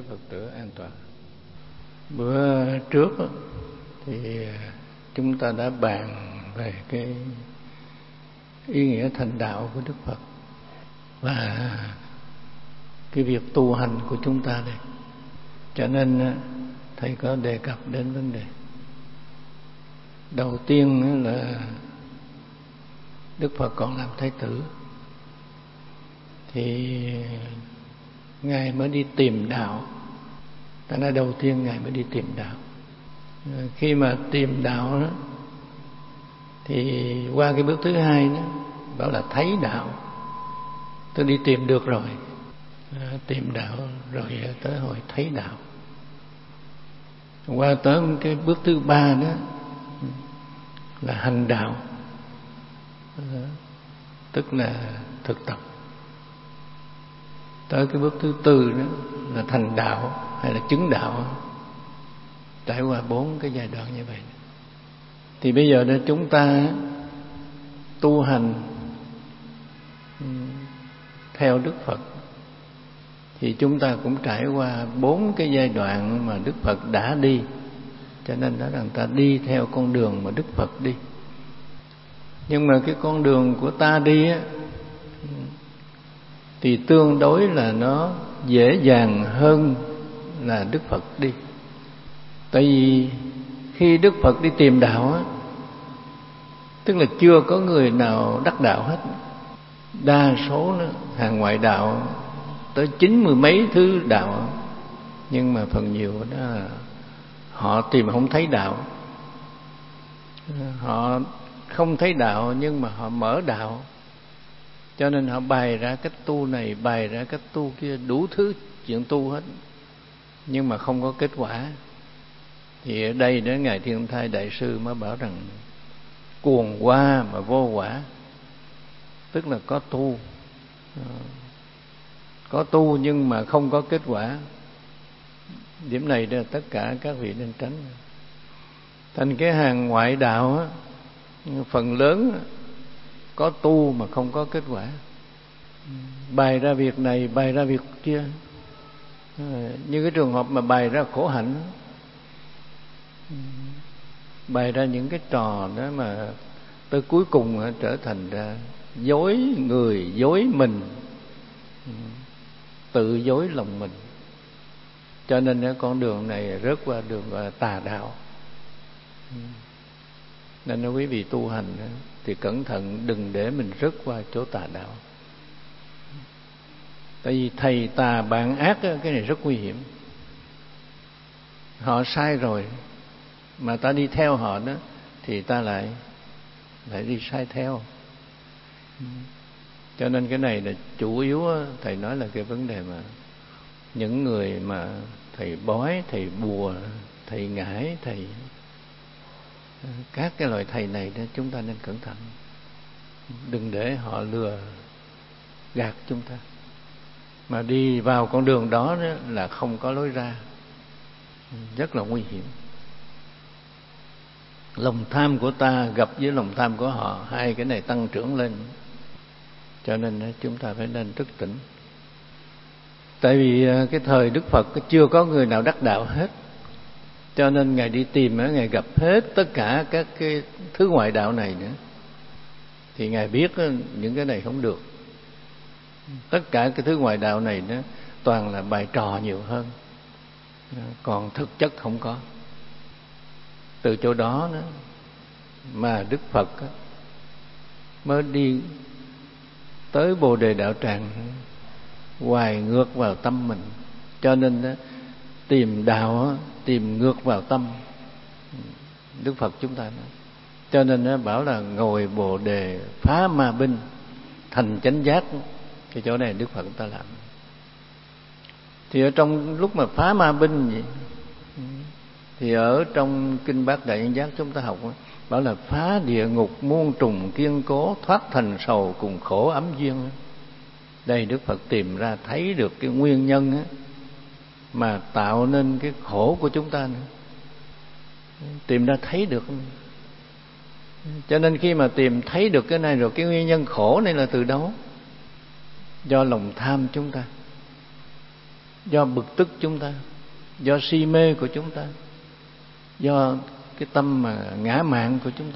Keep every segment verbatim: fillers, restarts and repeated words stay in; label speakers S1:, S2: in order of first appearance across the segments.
S1: Phật tử an toàn. Bữa trước thì chúng ta đã bàn về cái ý nghĩa thành đạo của Đức Phật và cái việc tu hành của chúng ta đây. Cho nên thầy có đề cập đến vấn đề. Đầu tiên là Đức Phật còn làm Thái tử thì Ngài mới đi tìm đạo. Ta nói đầu tiên Ngài mới đi tìm đạo. Khi mà tìm đạo đó, thì qua cái bước thứ hai đó, bảo là thấy đạo. Tôi đi tìm được rồi, à, tìm đạo rồi tới hồi thấy đạo. Qua tới cái bước thứ ba đó là hành đạo, à, tức là thực tập. Tới cái bước thứ tư đó là thành đạo hay là chứng đạo. Trải qua bốn cái giai đoạn như vậy. Thì bây giờ đó chúng ta tu hành theo Đức Phật thì chúng ta cũng trải qua bốn cái giai đoạn mà Đức Phật đã đi. Cho nên đó là người ta đi theo con đường mà Đức Phật đi. Nhưng mà cái con đường của ta đi á, thì tương đối là nó dễ dàng hơn là Đức Phật đi. Tại vì khi Đức Phật đi tìm đạo á, tức là chưa có người nào đắc đạo hết. Đa số đó, hàng ngoại đạo tới chín mươi mấy thứ đạo, nhưng mà phần nhiều đó là họ tìm không thấy đạo. Họ không thấy đạo nhưng mà họ mở đạo. Cho nên họ bày ra cách tu này, bày ra cách tu kia, đủ thứ chuyện tu hết, nhưng mà không có kết quả. Thì ở đây đó Ngài Thiên Thai Đại Sư mới bảo rằng cuồng qua mà vô quả. Tức là có tu, có tu nhưng mà không có kết quả. Điểm này đó tất cả các vị nên tránh. Thành cái hàng ngoại đạo á, phần lớn có tu mà không có kết quả. Bày ra việc này, bày ra việc kia. Như cái trường hợp mà bày ra khổ hạnh, bày ra những cái trò đó mà tới cuối cùng trở thành ra dối người, dối mình, tự dối lòng mình. Cho nên con đường này rớt qua đường gọi là tà đạo. Nên nếu quý vị tu hành thì cẩn thận đừng để mình rớt qua chỗ tà đạo. Tại vì thầy tà bạn ác cái này rất nguy hiểm. Họ sai rồi mà ta đi theo họ đó thì ta lại lại đi sai theo. Cho nên cái này là chủ yếu thầy nói là cái vấn đề mà những người mà thầy bói, thầy bùa, thầy ngải, thầy các cái loại thầy này đó chúng ta nên cẩn thận. Đừng để họ lừa gạt chúng ta. Mà đi vào con đường đó, đó là không có lối ra, rất là nguy hiểm. Lòng tham của ta gặp với lòng tham của họ, hai cái này tăng trưởng lên. Cho nên chúng ta phải nên thức tỉnh. Tại vì cái thời Đức Phật chưa có người nào đắc đạo hết. Cho nên Ngài đi tìm, Ngài gặp hết tất cả các cái thứ ngoại đạo này nữa. Thì Ngài biết những cái này không được. Tất cả cái thứ ngoại đạo này đó toàn là bài trò nhiều hơn, còn thực chất không có. Từ chỗ đó, đó mà Đức Phật mới đi tới Bồ Đề Đạo Tràng, hoài ngược vào tâm mình. Cho nên đó, tìm đạo tìm ngược vào tâm. Đức Phật chúng ta nói. Cho nên nó bảo là ngồi Bồ Đề phá ma binh thành chánh giác. Cái chỗ này Đức Phật ta làm. Thì ở trong lúc mà phá ma binh vậy, thì ở trong Kinh Bát Đại Nhân Giác chúng ta học bảo là phá địa ngục muôn trùng kiên cố, thoát thành sầu cùng khổ ấm duyên. Đây Đức Phật tìm ra thấy được cái nguyên nhân á, mà tạo nên cái khổ của chúng ta nữa. Tìm ra thấy được. Cho nên khi mà tìm thấy được cái này rồi, cái nguyên nhân khổ này là từ đâu? Do lòng tham chúng ta. do bực tức chúng ta, do si mê của chúng ta, do cái tâm mà ngã mạn của chúng ta,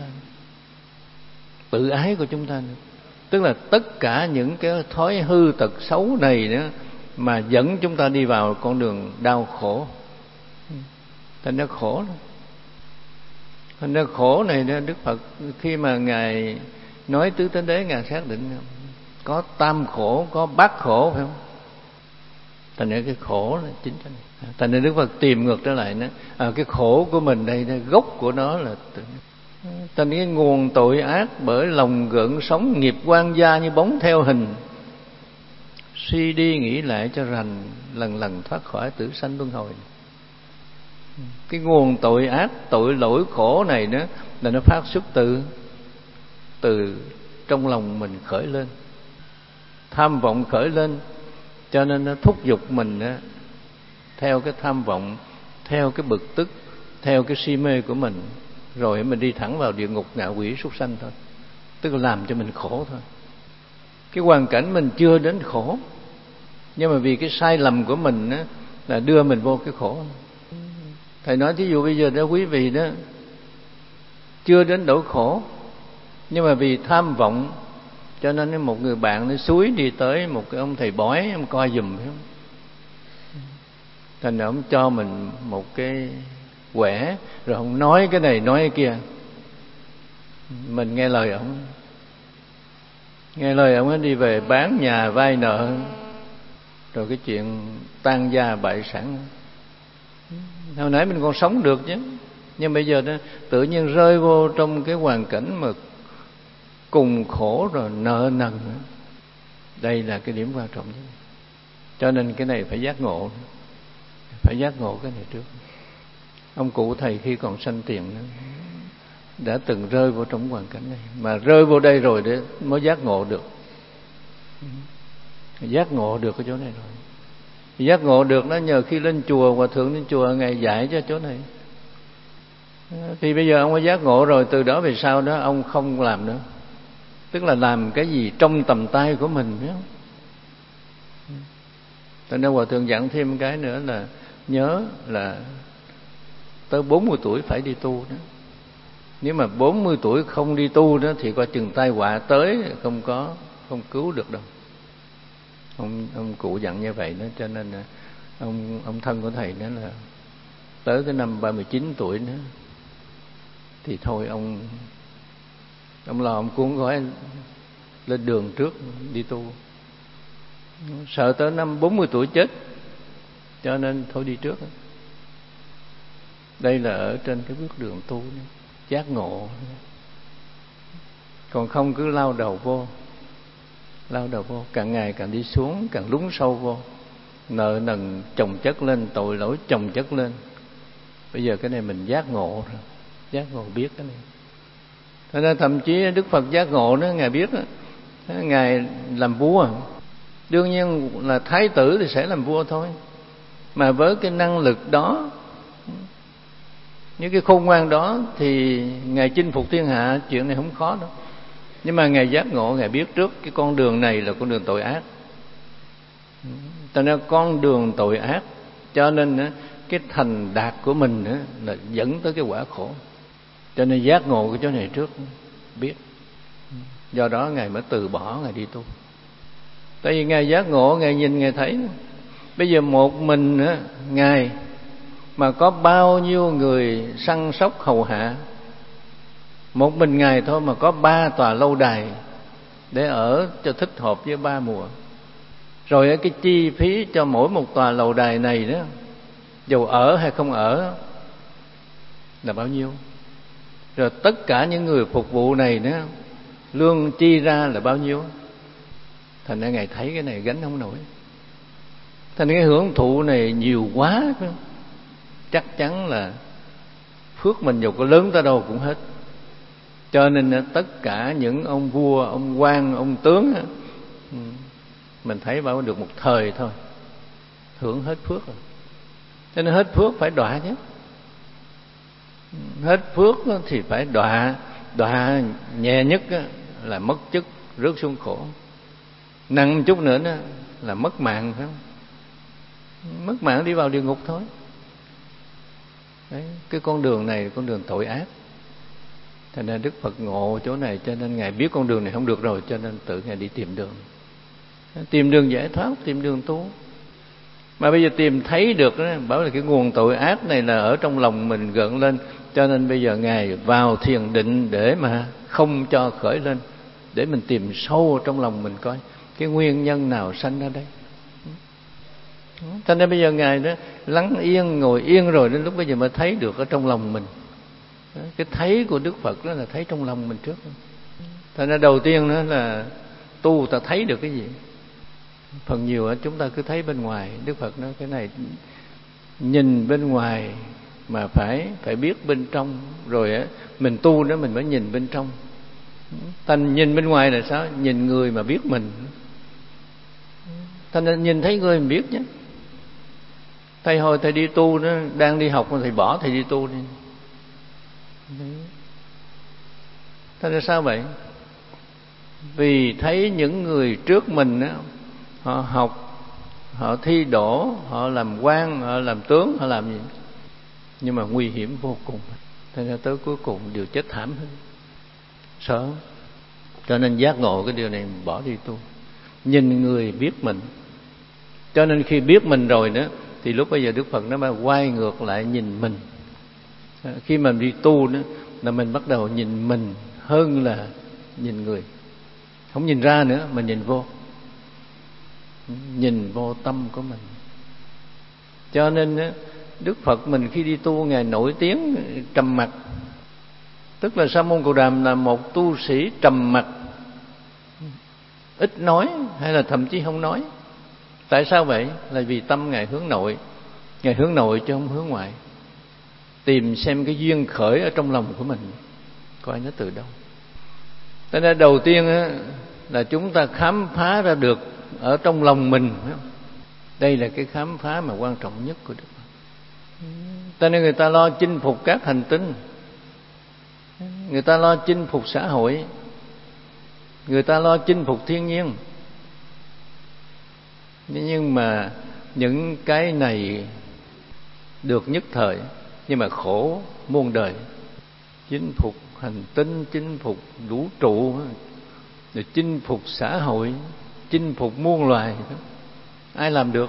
S1: tự ái của chúng ta nữa. Tức là tất cả những cái thói hư tật xấu này nữa mà dẫn chúng ta đi vào con đường đau khổ. Thành ra khổ đó. Thành ra khổ này đó, Đức Phật khi mà Ngài nói tứ tánh đế, Ngài xác định có tam khổ, có bát khổ, phải không? Thành ra cái khổ là chính cái này. Thành ra Đức Phật tìm ngược trở lại nữa, à, cái khổ của mình đây, đây gốc của nó là thành cái nguồn tội ác bởi lòng gợn sóng nghiệp quan gia như bóng theo hình. Suy đi nghĩ lại cho rành, lần lần thoát khỏi tử sanh luân hồi. Cái nguồn tội ác, tội lỗi khổ này đó là nó phát xuất từ từ trong lòng mình khởi lên, tham vọng khởi lên, cho nên nó thúc giục mình đó, theo cái tham vọng, theo cái bực tức, theo cái si mê của mình, rồi mình đi thẳng vào địa ngục, ngạ quỷ, súc sanh thôi. Tức là làm cho mình khổ thôi. Cái hoàn cảnh mình chưa đến khổ, nhưng mà vì cái sai lầm của mình đó, là đưa mình vô cái khổ. Thầy nói thí dụ bây giờ đó quý vị đó chưa đến nỗi khổ, nhưng mà vì tham vọng cho nên một người bạn nó xúi đi tới một cái ông thầy bói, ông coi giùm, phải không? Thành ra ông cho mình một cái quẻ, rồi ông nói cái này nói cái kia, mình nghe lời ông, nghe lời ông ấy đi về bán nhà vay nợ, rồi cái chuyện tan gia bại sản. Hồi nãy mình còn sống được chứ, nhưng bây giờ đó tự nhiên rơi vô trong cái hoàn cảnh mà cùng khổ rồi nợ nần. Đây là cái điểm quan trọng nhất. Cho nên cái này phải giác ngộ, phải giác ngộ cái này trước. Ông cụ thầy khi còn sanh tiền đó, đã từng rơi vào trong hoàn cảnh này, mà rơi vô đây rồi để mới giác ngộ được. Giác ngộ được cái chỗ này rồi. Giác ngộ được nó nhờ khi lên chùa, hòa thượng lên chùa Ngài dạy cho chỗ này. Thì bây giờ ông có giác ngộ rồi, từ đó về sau đó ông không làm nữa. Tức là làm cái gì trong tầm tay của mình, biết không? Cho nên hòa thượng dặn thêm cái nữa là nhớ là tới bốn mươi tuổi phải đi tu đó. Nếu mà bốn mươi tuổi không đi tu đó thì coi chừng tai họa tới, không có không cứu được đâu. Ông ông cụ dặn như vậy đó, cho nên ông ông thân của thầy đó là tới cái năm ba mươi chín tuổi nữa thì thôi ông ông lo ông cuốn gói lên đường trước đi tu, sợ tới năm bốn mươi tuổi chết, cho nên thôi đi trước. Đây là ở trên cái bước đường tu đó, giác ngộ. Còn không cứ lao đầu vô, lao đầu vô, càng ngày càng đi xuống, càng lún sâu vô, nợ nần chồng chất lên, tội lỗi chồng chất lên. Bây giờ cái này mình giác ngộ rồi, giác ngộ biết cái này. Thế nên thậm chí Đức Phật giác ngộ đó, Ngài biết đó, Ngài làm vua, đương nhiên là thái tử thì sẽ làm vua thôi, mà với cái năng lực đó, những cái khôn ngoan đó thì Ngài chinh phục thiên hạ, chuyện này không khó đâu. Nhưng mà Ngài giác ngộ, Ngài biết trước cái con đường này là con đường tội ác. Cho nên con đường tội ác, cho nên cái thành đạt của mình là dẫn tới cái quả khổ. Cho nên giác ngộ cái chỗ này trước, biết. Do đó Ngài mới từ bỏ, Ngài đi tu. Tại vì Ngài giác ngộ, Ngài nhìn, Ngài thấy bây giờ một mình Ngài mà có bao nhiêu người săn sóc hầu hạ. Một mình Ngài thôi mà có ba tòa lâu đài để ở cho thích hợp với ba mùa. Rồi cái chi phí cho mỗi một tòa lầu đài này đó, dù ở hay không ở, là bao nhiêu. Rồi tất cả những người phục vụ này đó, lương chi ra là bao nhiêu. Thành ra Ngài thấy cái này gánh không nổi. Thành ra cái hưởng thụ này nhiều quá, phải không? Chắc chắn là phước mình dù có lớn tới đâu cũng hết. Cho nên tất cả những ông vua, ông quan, ông tướng, mình thấy bảo được một thời thôi, hưởng hết phước rồi. Cho nên hết phước phải đọa chứ. Hết phước thì phải đọa. Đọa nhẹ nhất là mất chức, rớt xuống khổ. Nặng chút nữa đó là mất mạng, phải không? mất mạng đi vào địa ngục thôi. Đấy, cái con đường này là con đường tội ác. Cho nên Đức Phật ngộ chỗ này, cho nên Ngài biết con đường này không được rồi, cho nên tự Ngài đi tìm đường. Tìm đường giải thoát, tìm đường tu. Mà bây giờ tìm thấy được đó, bảo là cái nguồn tội ác này là ở trong lòng mình gợn lên. Cho nên bây giờ Ngài vào thiền định để mà không cho khởi lên, để mình tìm sâu trong lòng mình coi cái nguyên nhân nào sanh ra đây. Cho nên bây giờ Ngài đó lắng yên, ngồi yên rồi đến lúc bây giờ mới thấy được ở trong lòng mình. Cái thấy của Đức Phật đó là thấy trong lòng mình trước. Thành ra đầu tiên đó là tu ta thấy được cái gì. Phần nhiều chúng ta cứ thấy bên ngoài. Đức Phật nói cái này nhìn bên ngoài mà phải phải biết bên trong, rồi á mình tu đó mình mới nhìn bên trong. Thành nhìn bên ngoài là sao? Nhìn người mà biết mình. Thành ra nhìn thấy người mình biết chứ. Thầy hồi thầy đi tu đó, đang đi học mà thầy bỏ thầy đi tu đi. Thành ra sao vậy? Vì thấy những người trước mình đó, họ học, họ thi đỗ, họ làm quan, họ làm tướng, họ làm gì, nhưng mà nguy hiểm vô cùng. Thành ra tới cuối cùng đều chết thảm hơn. Sợ. Cho nên giác ngộ cái điều này bỏ đi tu. Nhìn người biết mình. Cho nên khi biết mình rồi đó, thì lúc bây giờ Đức Phật nó mới quay ngược lại nhìn mình. Khi mình đi tu đó, là mình bắt đầu nhìn mình hơn là nhìn người. Không nhìn ra nữa mà nhìn vô. Nhìn vô tâm của mình. Cho nên Đức Phật mình khi đi tu Ngài nổi tiếng trầm mặc. Tức là Sa môn Cồ Đàm là một tu sĩ trầm mặc, ít nói hay là thậm chí không nói. Tại sao vậy? Là vì tâm Ngài hướng nội. Ngài hướng nội chứ không hướng ngoại. Tìm xem cái duyên khởi ở trong lòng của mình, coi nó từ đâu. Thế nên đầu tiên á, là chúng ta khám phá ra được ở trong lòng mình. Đây là cái khám phá mà quan trọng nhất của Đức Phật. Cho nên người ta lo chinh phục các hành tinh, người ta lo chinh phục xã hội, người ta lo chinh phục thiên nhiên. Nhưng mà những cái này được nhất thời, nhưng mà khổ muôn đời. Chinh phục hành tinh, chinh phục vũ trụ, rồi chinh phục xã hội, chinh phục muôn loài, ai làm được?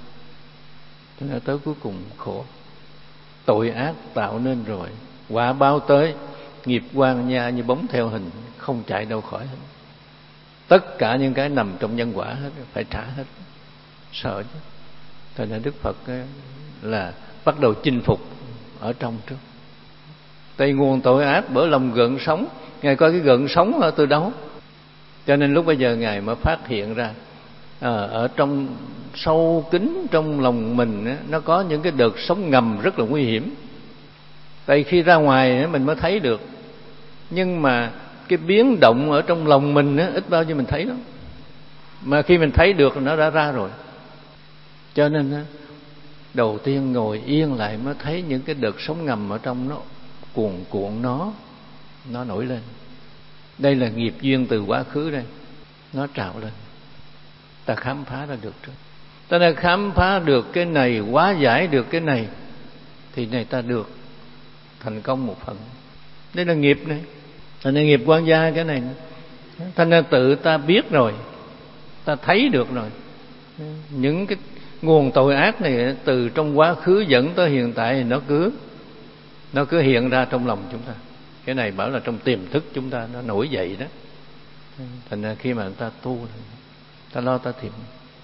S1: Cho nên tới cuối cùng khổ. Tội ác tạo nên rồi, quả báo tới, nghiệp quan nha như bóng theo hình, không chạy đâu khỏi hết. Tất cả những cái nằm trong nhân quả hết, phải trả hết. Sợ chứ. Cho nên Đức Phật là bắt đầu chinh phục ở trong trước. Tại nguồn tội ác bởi lòng gợn sóng. Ngài coi cái gợn sóng ở từ đâu. Cho nên lúc bây giờ Ngài mới phát hiện ra à, ở trong sâu kín trong lòng mình á, nó có những cái đợt sóng ngầm rất là nguy hiểm. Tại khi ra ngoài á, mình mới thấy được. Nhưng mà cái biến động ở trong lòng mình á, ít bao nhiêu mình thấy đó. Mà khi mình thấy được nó đã ra rồi. Cho nên á, đầu tiên ngồi yên lại mới thấy những cái đợt sóng ngầm ở trong nó cuồn cuộn nó nó nổi lên. Đây là nghiệp duyên từ quá khứ đây, nó trào lên. Ta khám phá ra được trước. Ta đã khám phá được cái này, hóa giải được cái này, thì này ta được thành công một phần. Đây là nghiệp này. Thành nên nghiệp quan gia cái này. Thành nên tự ta biết rồi, ta thấy được rồi. Những cái nguồn tội ác này từ trong quá khứ dẫn tới hiện tại thì nó cứ nó cứ hiện ra trong lòng chúng ta. Cái này bảo là trong tiềm thức chúng ta nó nổi dậy đó. Thành ra khi mà người ta tu, ta lo ta tìm.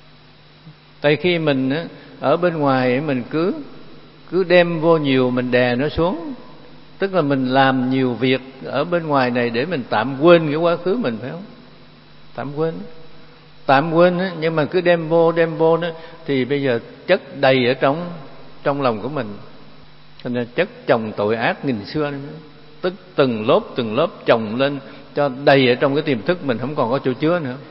S1: Tại khi mình ở bên ngoài mình cứ cứ đem vô nhiều, mình đè nó xuống. Tức là mình làm nhiều việc ở bên ngoài này để mình tạm quên cái quá khứ mình, phải không? Tạm quên. Tạm quên đó, nhưng mà cứ đem vô đem vô đó, thì bây giờ chất đầy ở trong trong lòng của mình. Cho nên chất chồng tội ác nghìn xưa đó. Tức từng lớp từng lớp chồng lên cho đầy ở trong cái tiềm thức mình, không còn có chỗ chứa nữa.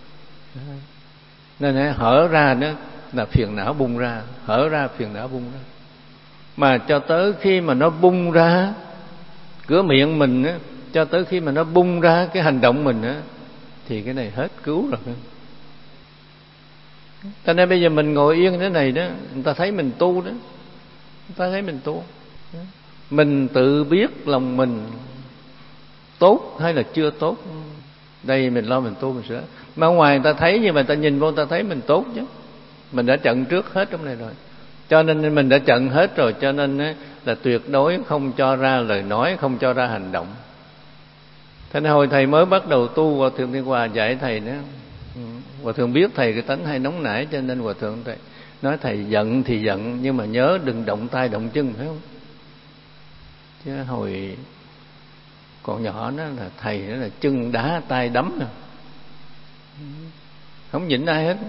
S1: Nên hở ra đó là phiền não bung ra, hở ra phiền não bung ra. Mà cho tới khi mà nó bung ra cửa miệng mình á, cho tới khi mà nó bung ra cái hành động mình á, thì cái này hết cứu rồi. Cho nên bây giờ mình ngồi yên thế này đó, người ta thấy mình tu đó, người ta thấy mình tu. Mình tự biết lòng mình tốt hay là chưa tốt. Đây mình lo mình tu mình sửa. Mà ngoài người ta thấy, nhưng mà người ta nhìn vô người ta thấy mình tốt chứ. Mình đã chặn trước hết trong này rồi. Cho nên mình đã chặn hết rồi. Cho nên là tuyệt đối không cho ra lời nói, không cho ra hành động. Thế nên hồi thầy mới bắt đầu tu, Hòa Thượng Thiên Hòa dạy thầy nữa. Hòa Thượng biết thầy cái tánh hay nóng nảy, cho nên Hòa Thượng thầy nói thầy giận thì giận, nhưng mà nhớ đừng động tay động chân, phải không? Chứ hồi còn nhỏ đó là thầy đó là chân đá tay đấm nè, không nhịn ai hết.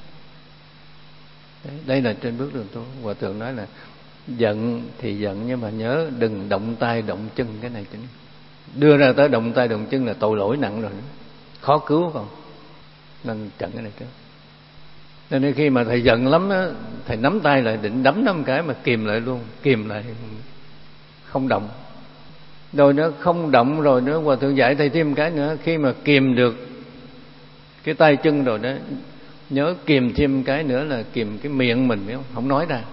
S1: Đây là trên bước đường tu. Hòa Thượng nói là giận thì giận, nhưng mà nhớ đừng động tay động chân. Cái này chính đưa ra tới động tay động chân là tội lỗi nặng rồi, khó cứu còn. Nên chặn cái này trước. Nên khi mà thầy giận lắm á, thầy nắm tay lại định đấm nó một cái mà kìm lại luôn, kìm lại không động. Rồi nó không động rồi nữa, Hòa Thượng dạy thầy thêm một cái nữa, khi mà kìm được cái tay chân rồi đó, nhớ kìm thêm một cái nữa là kìm cái miệng mình, phải không? Không nói ra.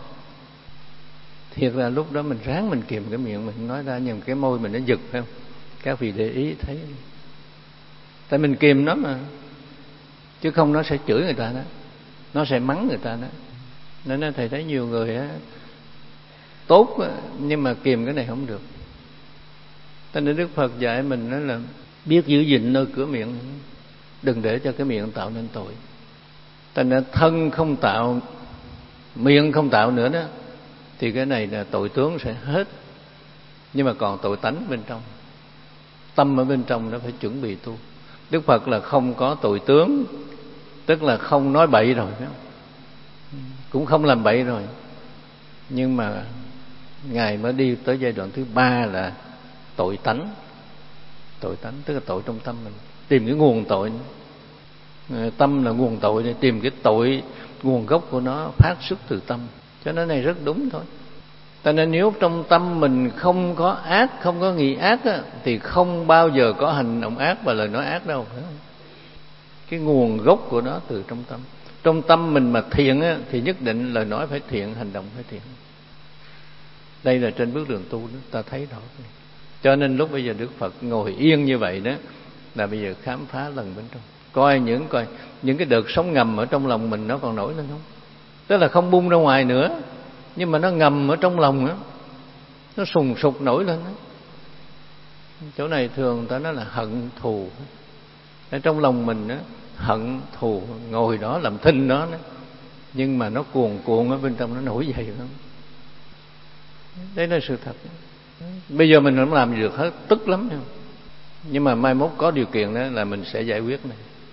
S1: Thiệt là lúc đó mình ráng mình kìm cái miệng mình không nói ra, nhưng cái môi mình nó giật, phải không? Các vị để ý thấy. Tại mình kìm nó mà, chứ không nó sẽ chửi người ta đó, nó sẽ mắng người ta đó. Nên thầy thấy nhiều người á, tốt á, nhưng mà kìm cái này không được. Cho nên Đức Phật dạy mình đó là biết giữ gìn nơi cửa miệng, đừng để cho cái miệng tạo nên tội. Cho nên thân không tạo, miệng không tạo nữa đó, thì cái này là tội tướng sẽ hết. Nhưng mà còn tội tánh bên trong, tâm ở bên trong nó phải chuẩn bị tu. Đức Phật là không có tội tướng, tức là không nói bậy rồi, phải không? Cũng không làm bậy rồi. Nhưng mà Ngài mới đi tới giai đoạn thứ ba là tội tánh. Tội tánh tức là tội trong tâm mình, tìm cái nguồn tội. Tâm là nguồn tội, để tìm cái tội, nguồn gốc của nó phát xuất từ tâm. Cho nên này rất đúng thôi. Cho nên nếu trong tâm mình không có ác, không có nghĩ ác á, thì không bao giờ có hành động ác và lời nói ác đâu, phải không? Cái nguồn gốc của nó từ trong tâm. Trong tâm mình mà thiện á, thì nhất định lời nói phải thiện, hành động phải thiện. Đây là trên bước đường tu đó, ta thấy rõ. Cho nên lúc bây giờ Đức Phật ngồi yên như vậy đó, là bây giờ khám phá lần bên trong, coi những coi những cái đợt sóng ngầm ở trong lòng mình nó còn nổi lên không. Tức là không bung ra ngoài nữa, nhưng mà nó ngầm ở trong lòng đó, nó sùng sục nổi lên đó. Chỗ này thường ta nói là hận thù. Ở trong lòng mình đó, hận thù ngồi đó làm thinh đó, đó, nhưng mà nó cuồn cuộn ở bên trong, nó nổi dậy lắm. Đấy là sự thật. Bây giờ mình không làm gì được hết, tức lắm. Nhưng mà mai mốt có điều kiện đó là mình sẽ giải quyết này.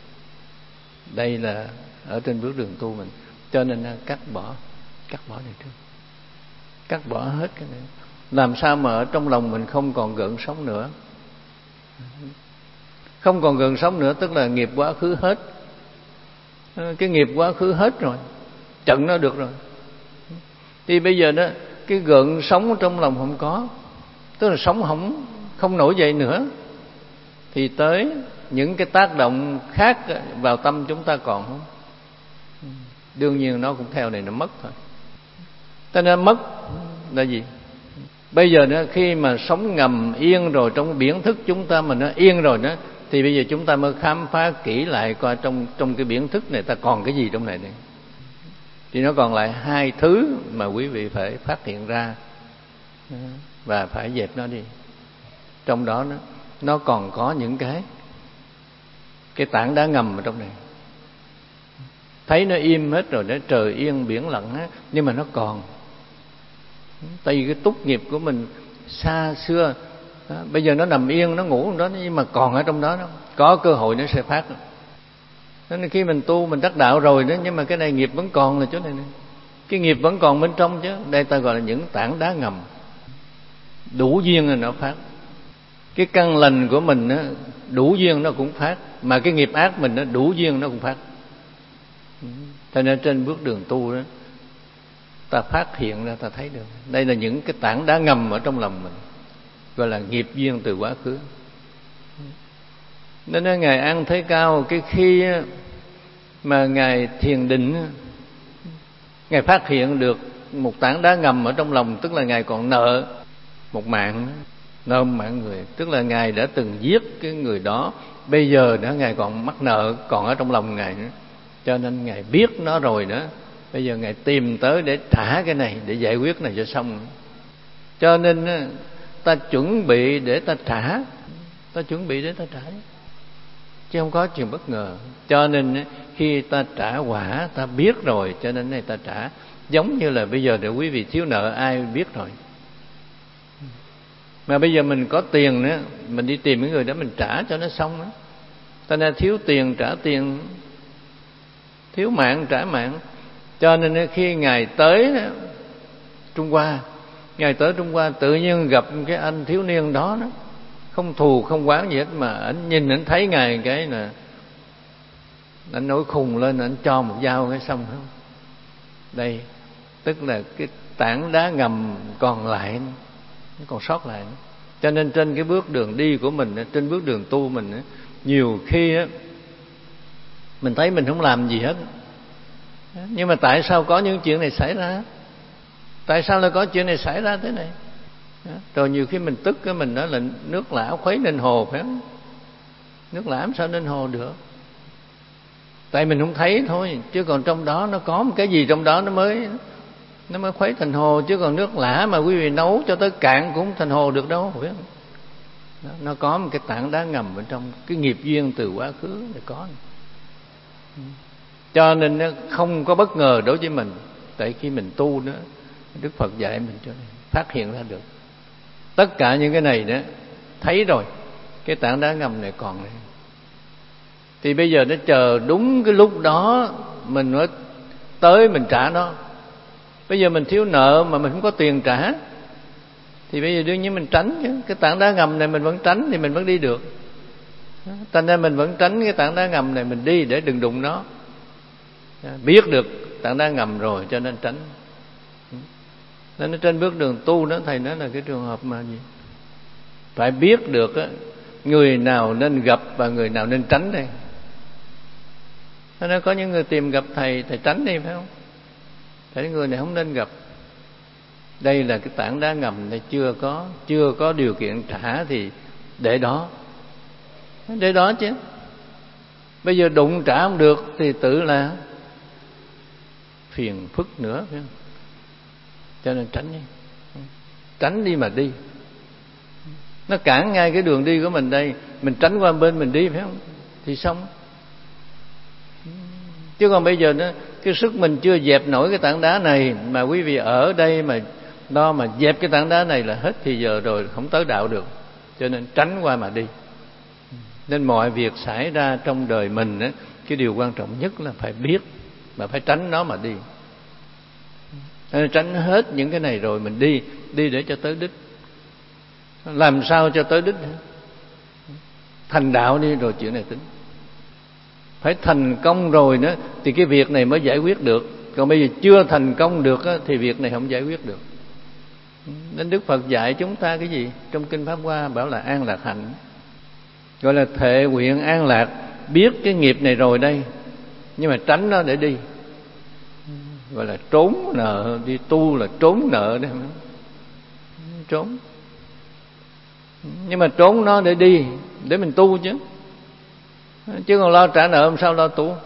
S1: Đây là ở trên bước đường tu mình. Cho nên cắt bỏ, cắt bỏ này trước, cắt bỏ hết cái này. Làm sao mà ở trong lòng mình không còn gợn sóng nữa. Không còn gợn sóng nữa tức là nghiệp quá khứ hết. Cái nghiệp quá khứ hết rồi, chặn nó được rồi. Thì bây giờ đó, cái gợn sóng trong lòng không có, tức là sóng không không nổi dậy nữa, thì tới những cái tác động khác vào tâm chúng ta còn không? Đương nhiên nó cũng theo này nó mất thôi. Cho nên mất là gì? Bây giờ đó, khi mà sóng ngầm yên rồi, trong biển thức chúng ta mà nó yên rồi đó, thì bây giờ chúng ta mới khám phá kỹ lại coi trong trong cái biển thức này ta còn cái gì trong này này. Thì nó còn lại hai thứ mà quý vị phải phát hiện ra và phải dẹp nó đi. Trong đó nó, nó còn có những cái cái tảng đá ngầm ở trong này. Thấy nó im hết rồi, nó trời yên biển lặng á, nhưng mà nó còn. Tại vì cái túc nghiệp của mình xa xưa đó, bây giờ nó nằm yên, nó ngủ trong đó, nhưng mà còn ở trong đó, đó có cơ hội nó sẽ phát. Nên khi mình tu, mình đắc đạo rồi đó, nhưng mà cái này nghiệp vẫn còn là chỗ này, này. Cái nghiệp vẫn còn bên trong chứ. Đây ta gọi là những tảng đá ngầm. Đủ duyên là nó phát. Cái căn lành của mình á, đủ duyên nó cũng phát. Mà cái nghiệp ác mình á, đủ duyên nó cũng phát. Cho nên trên bước đường tu đó, ta phát hiện ra, ta thấy được. Đây là những cái tảng đá ngầm ở trong lòng mình, gọi là nghiệp duyên từ quá khứ. Nên Ngài An Thế Cao, cái khi mà ngài thiền định, ngài phát hiện được một tảng đá ngầm ở trong lòng, tức là ngài còn nợ một mạng, nợ một mạng người, tức là ngài đã từng giết cái người đó, bây giờ đó ngài còn mắc nợ còn ở trong lòng ngài nữa, cho nên ngài biết nó rồi đó, bây giờ ngài tìm tới để trả cái này, để giải quyết này cho xong. Cho nên ta chuẩn bị để ta trả, ta chuẩn bị để ta trả, chứ không có chuyện bất ngờ. Cho nên khi ta trả quả ta biết rồi, cho nên này ta trả. Giống như là bây giờ để quý vị thiếu nợ ai biết rồi, mà bây giờ mình có tiền nữa, mình đi tìm cái người đó mình trả cho nó xong đó. Ta nên thiếu tiền trả tiền, thiếu mạng trả mạng. Cho nên khi ngài tới đó, Trung Hoa, ngài tới Trung Hoa tự nhiên gặp cái anh thiếu niên đó, đó không thù không oán gì hết, mà anh nhìn anh thấy ngài cái là anh nổi khùng lên, anh cho một dao cái xong không. Đây tức là cái tảng đá ngầm còn lại, nó còn sót lại. Cho nên trên cái bước đường đi của mình, trên bước đường tu mình, nhiều khi á mình thấy mình không làm gì hết, nhưng mà tại sao có những chuyện này xảy ra? Tại sao lại có chuyện này xảy ra thế này? Rồi nhiều khi mình tức cái mình nói là nước lã khuấy nên hồ, phải không? Nước lã sao nên hồ được? Tại mình không thấy thôi, chứ còn trong đó nó có một cái gì trong đó nó mới nó mới khuấy thành hồ, chứ còn nước lã mà quý vị nấu cho tới cạn cũng thành hồ được đâu, phải không? Đó, nó có một cái tảng đá ngầm bên trong, cái nghiệp duyên từ quá khứ để có. Cho nên nó không có bất ngờ đối với mình. Tại khi mình tu đó, Đức Phật dạy mình cho nên phát hiện ra được tất cả những cái này đó, thấy rồi cái tảng đá ngầm này còn này, thì bây giờ nó chờ đúng cái lúc đó mình mới tới mình trả nó. Bây giờ mình thiếu nợ mà mình không có tiền trả, thì bây giờ đương nhiên mình tránh chứ. Cái tảng đá ngầm này mình vẫn tránh thì mình vẫn đi được. Thành ra mình vẫn tránh cái tảng đá ngầm này, mình đi để đừng đụng nó. Biết được tảng đá ngầm rồi cho nên tránh. Nên trên bước đường tu đó, thầy nói là cái trường hợp mà gì? Phải biết được á, người nào nên gặp và người nào nên tránh đây. Nó có những người tìm gặp thầy, thầy tránh đi, phải không? Thấy người này không nên gặp. Đây là cái tảng đá ngầm này, chưa có chưa có điều kiện trả thì để đó, để đó chứ. Bây giờ đụng trả không được thì tự là phiền phức nữa, phải không? Cho nên tránh đi, tránh đi mà đi. Nó cản ngay cái đường đi của mình đây, mình tránh qua bên mình đi, phải không? Thì xong. Chứ còn bây giờ nó cái sức mình chưa dẹp nổi cái tảng đá này, mà quý vị ở đây mà đó mà dẹp cái tảng đá này là hết thì giờ rồi, không tới đạo được. Cho nên tránh qua mà đi. Nên mọi việc xảy ra trong đời mình á, cái điều quan trọng nhất là phải biết mà phải tránh nó mà đi. Nên tránh hết những cái này rồi mình đi, đi để cho tới đích. Làm sao cho tới đích? Thành đạo đi rồi chuyện này tính. Phải thành công rồi đó thì cái việc này mới giải quyết được. Còn bây giờ chưa thành công được đó, thì việc này không giải quyết được. Nên Đức Phật dạy chúng ta cái gì? Trong Kinh Pháp Hoa bảo là an lạc hạnh, gọi là thệ nguyện an lạc. Biết cái nghiệp này rồi đây, nhưng mà tránh nó để đi, gọi là trốn nợ. Đi tu là trốn nợ đấy, trốn. Nhưng mà trốn nó để đi, để mình tu chứ. Chứ còn lo trả nợ làm sao lo tu.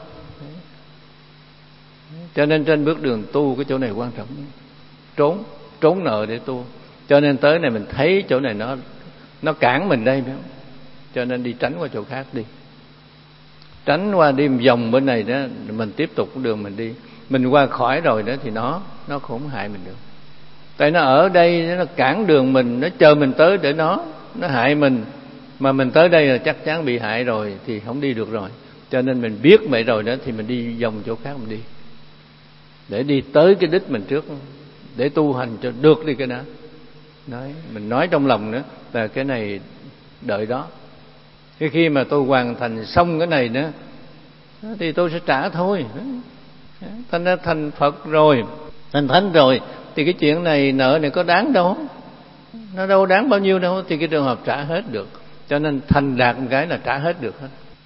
S1: Cho nên trên bước đường tu cái chỗ này quan trọng. Trốn, trốn nợ để tu. Cho nên tới này mình thấy chỗ này nó nó cản mình đây, phải không? Cho nên đi tránh qua chỗ khác đi. Tránh qua đi vòng bên này đó, mình tiếp tục đường mình đi. Mình qua khỏi rồi đó thì nó nó không hại mình được. Tại nó ở đây nó cản đường mình, nó chờ mình tới để nó nó hại mình. Mà mình tới đây là chắc chắn bị hại rồi thì không đi được rồi. Cho nên mình biết vậy rồi đó thì mình đi vòng chỗ khác mình đi, để đi tới cái đích mình trước, để tu hành cho được đi cái đó. Nói, mình nói trong lòng nữa là cái này đợi đó. Cái khi mà tôi hoàn thành xong cái này nữa thì tôi sẽ trả thôi. Thành ra thành Phật rồi, thành Thánh rồi thì cái chuyện này, nợ này có đáng đâu. Nó đâu đáng bao nhiêu đâu. Thì cái trường hợp trả hết được. Cho nên thành đạt một cái là trả hết được hết.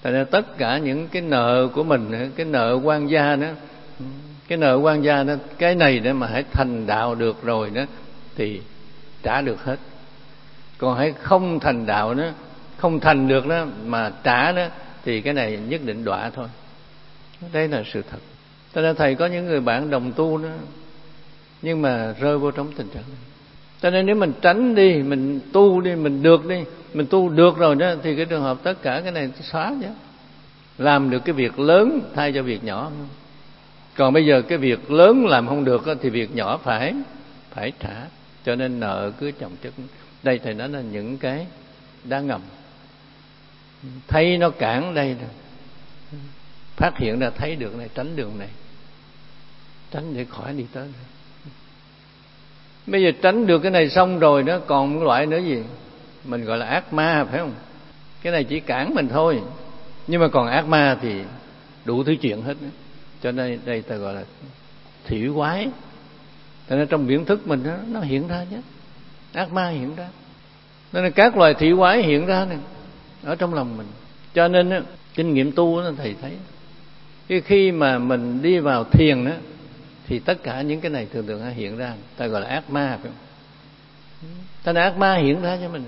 S1: Tại nên tất cả những cái nợ của mình, cái nợ quan gia đó, cái nợ quan gia đó, cái này để mà hãy thành đạo được rồi đó thì trả được hết. Còn hãy không thành đạo đó, không thành được đó mà trả đó thì cái này nhất định đọa thôi. Đây là sự thật. Cho nên thầy có những người bạn đồng tu đó, nhưng mà rơi vô trong tình trạng này. Cho nên nếu mình tránh đi, mình tu đi, mình được đi, mình tu được rồi đó thì cái trường hợp tất cả cái này xóa chứ. Làm được cái việc lớn thay cho việc nhỏ. Còn bây giờ cái việc lớn làm không được thì việc nhỏ phải phải trả. Cho nên nợ cứ chồng chất. Đây thầy nói là những cái đá ngầm. Thấy nó cản đây rồi, phát hiện ra thấy được này, tránh đường này, tránh để khỏi đi tới này. Bây giờ tránh được cái này xong rồi đó, còn một loại nữa gì mình gọi là ác ma, phải không? Cái này chỉ cản mình thôi, nhưng mà còn ác ma thì đủ thứ chuyện hết. Cho nên đây ta gọi là thủy quái. Cho nên trong viễn thức mình đó, nó hiện ra chứ, ác ma hiện ra. Nên là các loài thủy quái hiện ra này ở trong lòng mình. Cho nên đó, kinh nghiệm tu đó, thầy thấy cái khi mà mình đi vào thiền đó thì tất cả những cái này thường thường hiện ra, ta gọi là ác ma, phải không? Ta là ác ma hiện ra cho mình.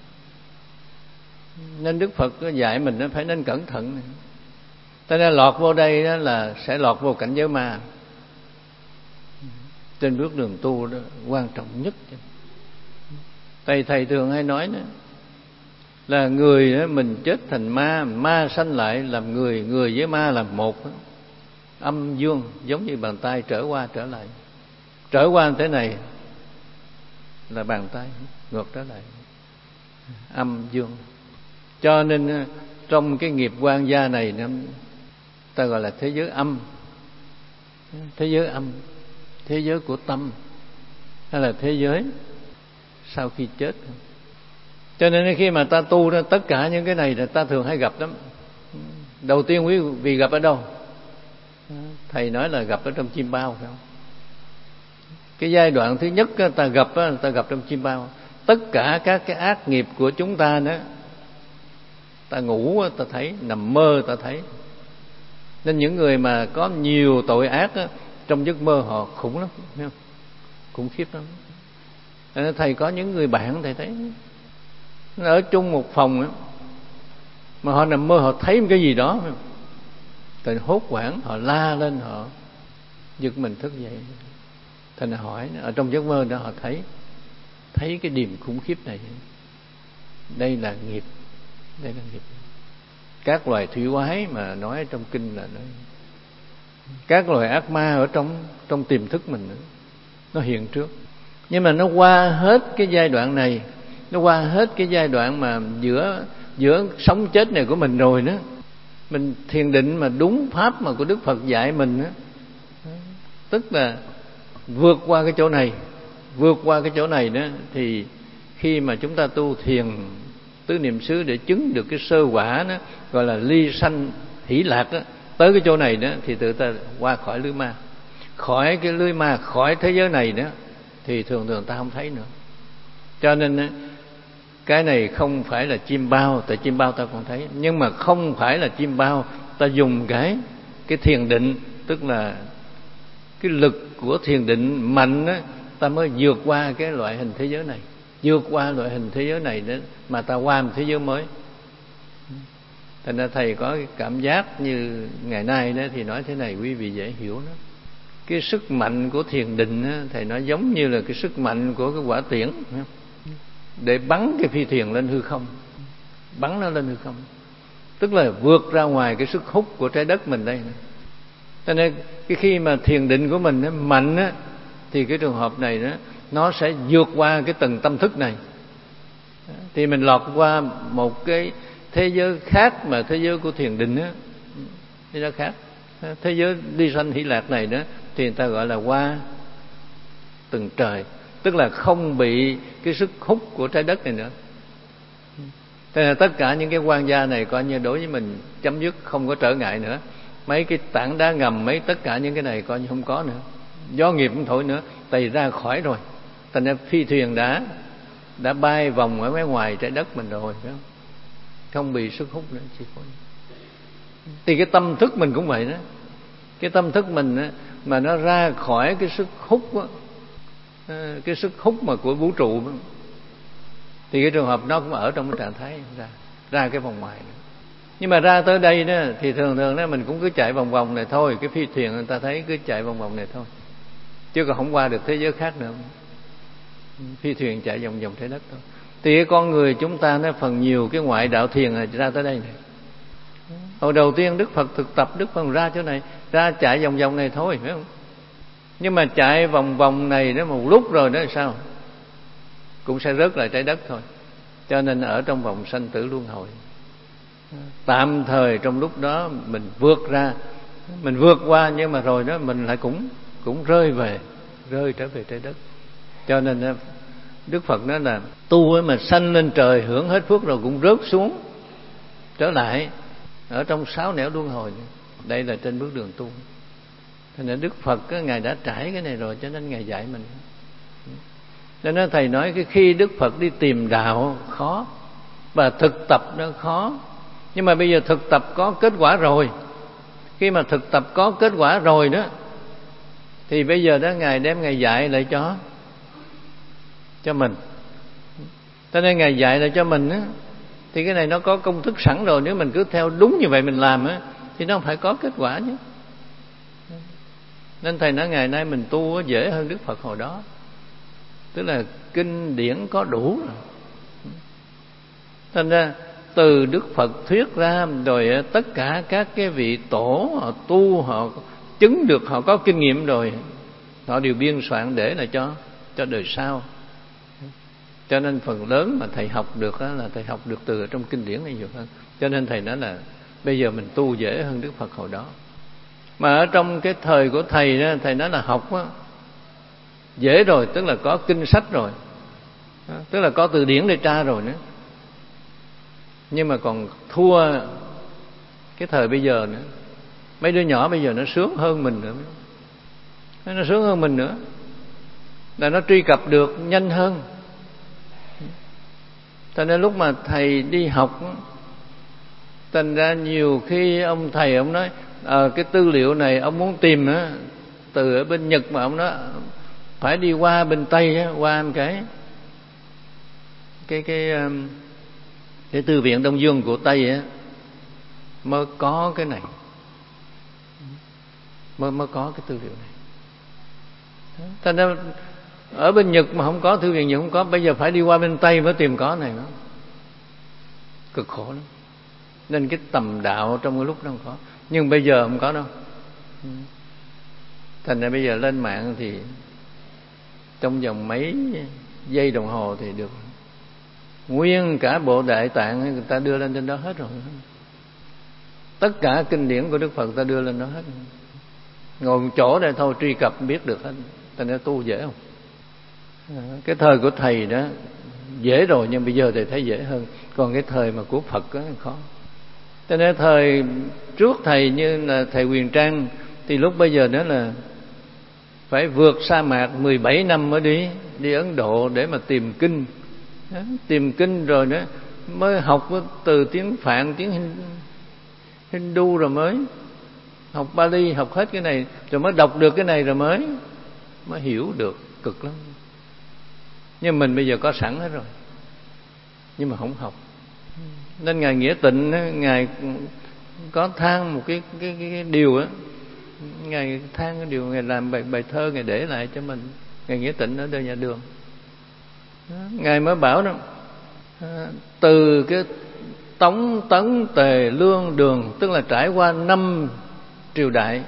S1: Nên Đức Phật có dạy mình nó phải nên cẩn thận. Ta nên lọt vô đây đó là sẽ lọt vô cảnh giới ma. Trên bước đường tu đó quan trọng nhất. Thầy thầy thường hay nói đó là người đó, mình chết thành ma, ma sanh lại làm người, người với ma làm một đó. Âm dương giống như bàn tay trở qua trở lại, trở qua thế này là bàn tay ngược trở lại, âm dương. Cho nên trong cái nghiệp quan gia này ta gọi là thế giới âm, thế giới âm, thế giới của tâm, hay là thế giới sau khi chết. Cho nên khi mà ta tu đó, tất cả những cái này là ta thường hay gặp lắm. Đầu tiên quý vị gặp ở đâu? Thầy nói là gặp ở trong chim bao, phải không? Cái giai đoạn thứ nhất ta gặp ta gặp trong chim bao. Tất cả các cái ác nghiệp của chúng ta đó, ta ngủ ta thấy, nằm mơ ta thấy. Nên những người mà có nhiều tội ác đó, trong giấc mơ họ khủng lắm, thấy không? Khủng khiếp lắm. Nên thầy có những người bạn thầy thấy ở chung một phòng đó, mà họ nằm mơ họ thấy một cái gì đó, rồi hốt hoảng họ la lên, họ giật mình thức dậy. Thành hỏi ở trong giấc mơ đó họ thấy thấy cái điềm khủng khiếp này. Đây là nghiệp, đây là nghiệp. Các loài thủy quái mà nói trong kinh là nói, các loài ác ma ở trong trong tiềm thức mình nữa, nó hiện trước. Nhưng mà nó qua hết cái giai đoạn này, nó qua hết cái giai đoạn mà giữa giữa sống chết này của mình rồi đó, mình thiền định mà đúng pháp mà của Đức Phật dạy mình đó, tức là vượt qua cái chỗ này, vượt qua cái chỗ này đó, thì khi mà chúng ta tu thiền tứ niệm xứ để chứng được cái sơ quả đó, gọi là ly sanh hỷ lạc đó, tới cái chỗ này đó thì tự ta qua khỏi lưới ma, khỏi cái lưới ma, khỏi thế giới này đó, thì thường thường ta không thấy nữa. Cho nên cái này không phải là chim bao, tại chim bao ta còn thấy, nhưng mà không phải là chim bao, ta dùng cái cái thiền định, tức là cái lực của thiền định mạnh đó, ta mới vượt qua cái loại hình thế giới này, vượt qua loại hình thế giới này đó, mà ta qua một thế giới mới. Thành ra thầy có cái cảm giác như ngày nay đó thì nói thế này quý vị dễ hiểu đó. Cái sức mạnh của thiền định đó, thầy nói giống như là cái sức mạnh của cái quả tiễn để bắn cái phi thuyền lên hư không, bắn nó lên hư không, tức là vượt ra ngoài cái sức hút của trái đất mình đây. Cho nên cái khi mà thiền định của mình nó mạnh á, thì cái trường hợp này đó nó sẽ vượt qua cái tầng tâm thức này, thì mình lọt qua một cái thế giới khác, mà thế giới của thiền định á, thế giới khác, thế giới ly sanh hỷ lạc này đó, thì người ta gọi là qua từng trời, tức là không bị cái sức hút của trái đất này nữa. Thế là tất cả những cái quan gia này coi như đối với mình chấm dứt, không có trở ngại nữa. Mấy cái tảng đá ngầm, mấy tất cả những cái này coi như không có nữa, gió nghiệp không thổi nữa, tày ra khỏi rồi. Thành ra phi thuyền đã đã bay vòng ở mấy ngoài trái đất mình rồi, phải không? Không bị sức hút nữa, chỉ có Thì cái tâm thức mình cũng vậy đó. Cái tâm thức mình á, mà nó ra khỏi cái sức hút á, cái sức hút mà của vũ trụ đó, thì cái trường hợp nó cũng ở trong cái trạng thái ra ra cái vòng ngoài nữa. Nhưng mà ra tới đây đó thì thường thường đó mình cũng cứ chạy vòng vòng này thôi. Cái phi thuyền người ta thấy cứ chạy vòng vòng này thôi, chứ còn không qua được thế giới khác nữa. Phi thuyền chạy vòng vòng trái đất thôi. Thì cái con người chúng ta nó phần nhiều cái ngoại đạo thiền là ra tới đây này. Hồi đầu tiên Đức Phật thực tập, Đức Phật ra chỗ này, ra chạy vòng vòng này thôi, phải không? Nhưng mà chạy vòng vòng này đó một lúc rồi đó sao? Cũng sẽ rớt lại trái đất thôi. Cho nên ở trong vòng sanh tử luân hồi, tạm thời trong lúc đó mình vượt ra, mình vượt qua, nhưng mà rồi đó mình lại cũng cũng rơi về, rơi trở về trái đất. Cho nên Đức Phật nói là tu ấy mà sanh lên trời hưởng hết phước rồi cũng rớt xuống trở lại ở trong sáu nẻo luân hồi. Đây là trên bước đường tu. Cho nên Đức Phật á, Ngài đã trải cái này rồi, cho nên Ngài dạy mình. Cho nên Thầy nói cái khi Đức Phật đi tìm đạo khó, và thực tập nó khó. Nhưng mà bây giờ thực tập có kết quả rồi. Khi mà thực tập có kết quả rồi đó, thì bây giờ đó Ngài đem Ngài dạy lại cho cho mình. Cho nên Ngài dạy lại cho mình á, thì cái này nó có công thức sẵn rồi. Nếu mình cứ theo đúng như vậy mình làm á, thì nó không phải có kết quả chứ. Nên Thầy nói ngày nay mình tu á, dễ hơn Đức Phật hồi đó. Tức là kinh điển có đủ rồi. Thành ra từ Đức Phật thuyết ra, rồi tất cả các cái vị tổ họ tu, họ chứng được, họ có kinh nghiệm rồi, họ đều biên soạn để là cho cho đời sau. Cho nên phần lớn mà Thầy học được đó là Thầy học được từ trong kinh điển này nhiều hơn. Cho nên Thầy nói là bây giờ mình tu dễ hơn Đức Phật hồi đó. Mà ở trong cái thời của Thầy đó, Thầy nói là học đó, dễ rồi, tức là có kinh sách rồi, tức là có từ điển để tra rồi nữa. Nhưng mà còn thua cái thời bây giờ nữa. Mấy đứa nhỏ bây giờ nó sướng hơn mình nữa. Nó sướng hơn mình nữa, là nó truy cập được nhanh hơn. Cho nên lúc mà Thầy đi học, thành ra nhiều khi ông Thầy ông nói à, cái tư liệu này ông muốn tìm á, từ ở bên Nhật, mà ông nói phải đi qua bên Tây á, qua một cái cái cái cái thư viện Đông Dương của Tây á, mới có cái này, mới mới có cái tư liệu này. Thành ra ở bên Nhật mà không có, thư viện Nhật không có, bây giờ phải đi qua bên Tây mới tìm có này nữa. Cực khổ lắm. Nên cái tầm đạo trong cái lúc đó không có. Nhưng bây giờ không có đâu. Thành ra bây giờ lên mạng thì trong vòng mấy giây đồng hồ thì được nguyên cả bộ Đại Tạng người ta đưa lên trên đó hết rồi. Tất cả kinh điển của Đức Phật ta đưa lên đó hết. Ngồi một chỗ đây thôi truy cập biết được hết. Thành ra tu dễ không? Cái thời của Thầy đó dễ rồi, nhưng bây giờ thì thấy dễ hơn. Còn cái thời mà của Phật đó khó. Cho nên thời trước Thầy như là Thầy Huyền Trang, thì lúc bây giờ đó là phải vượt sa mạc mười bảy năm mới đi đi Ấn Độ để mà tìm kinh. Đó, tìm kinh rồi đó mới học từ tiếng Phạn, tiếng Hindu, rồi mới học Pali, học hết cái này rồi mới đọc được cái này, rồi mới mới hiểu được. Cực lắm. Nhưng mình bây giờ có sẵn hết rồi, nhưng mà không học. Nên Ngài Nghĩa Tịnh, Ngài có than một cái cái cái, cái điều á, Ngài than cái điều, Ngài làm bài bài thơ Ngài để lại cho mình. Ngài Nghĩa Tịnh ở đời nhà Đường, Ngài mới bảo đó, từ cái Tống Tấn Tề Lương Đường, tức là trải qua năm triều đại,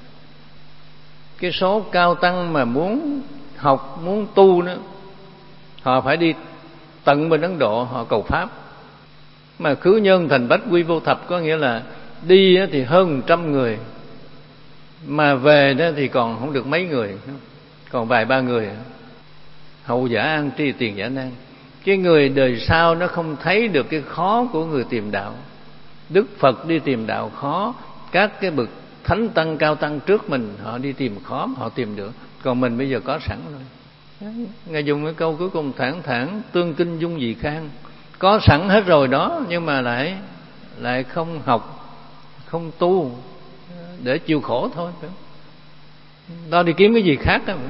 S1: cái số cao tăng mà muốn học, muốn tu nữa, họ phải đi tận bên Ấn Độ, họ cầu Pháp. Mà khứ nhân thành bách quy vô thập, có nghĩa là đi thì hơn một trăm người, mà về đó thì còn không được mấy người, còn vài ba người. Hậu giả an tri tiền giả nan. Cái người đời sau nó không thấy được cái khó của người tìm đạo. Đức Phật đi tìm đạo khó, các cái bậc thánh tăng cao tăng trước mình họ đi tìm khó, họ tìm được. Còn mình bây giờ có sẵn rồi. Ngài dùng cái câu cuối cùng thản thản tương kinh dung dị khang. Có sẵn hết rồi đó, nhưng mà lại lại không học, không tu để chịu khổ thôi, phải không? Đó đi kiếm cái gì khác đó,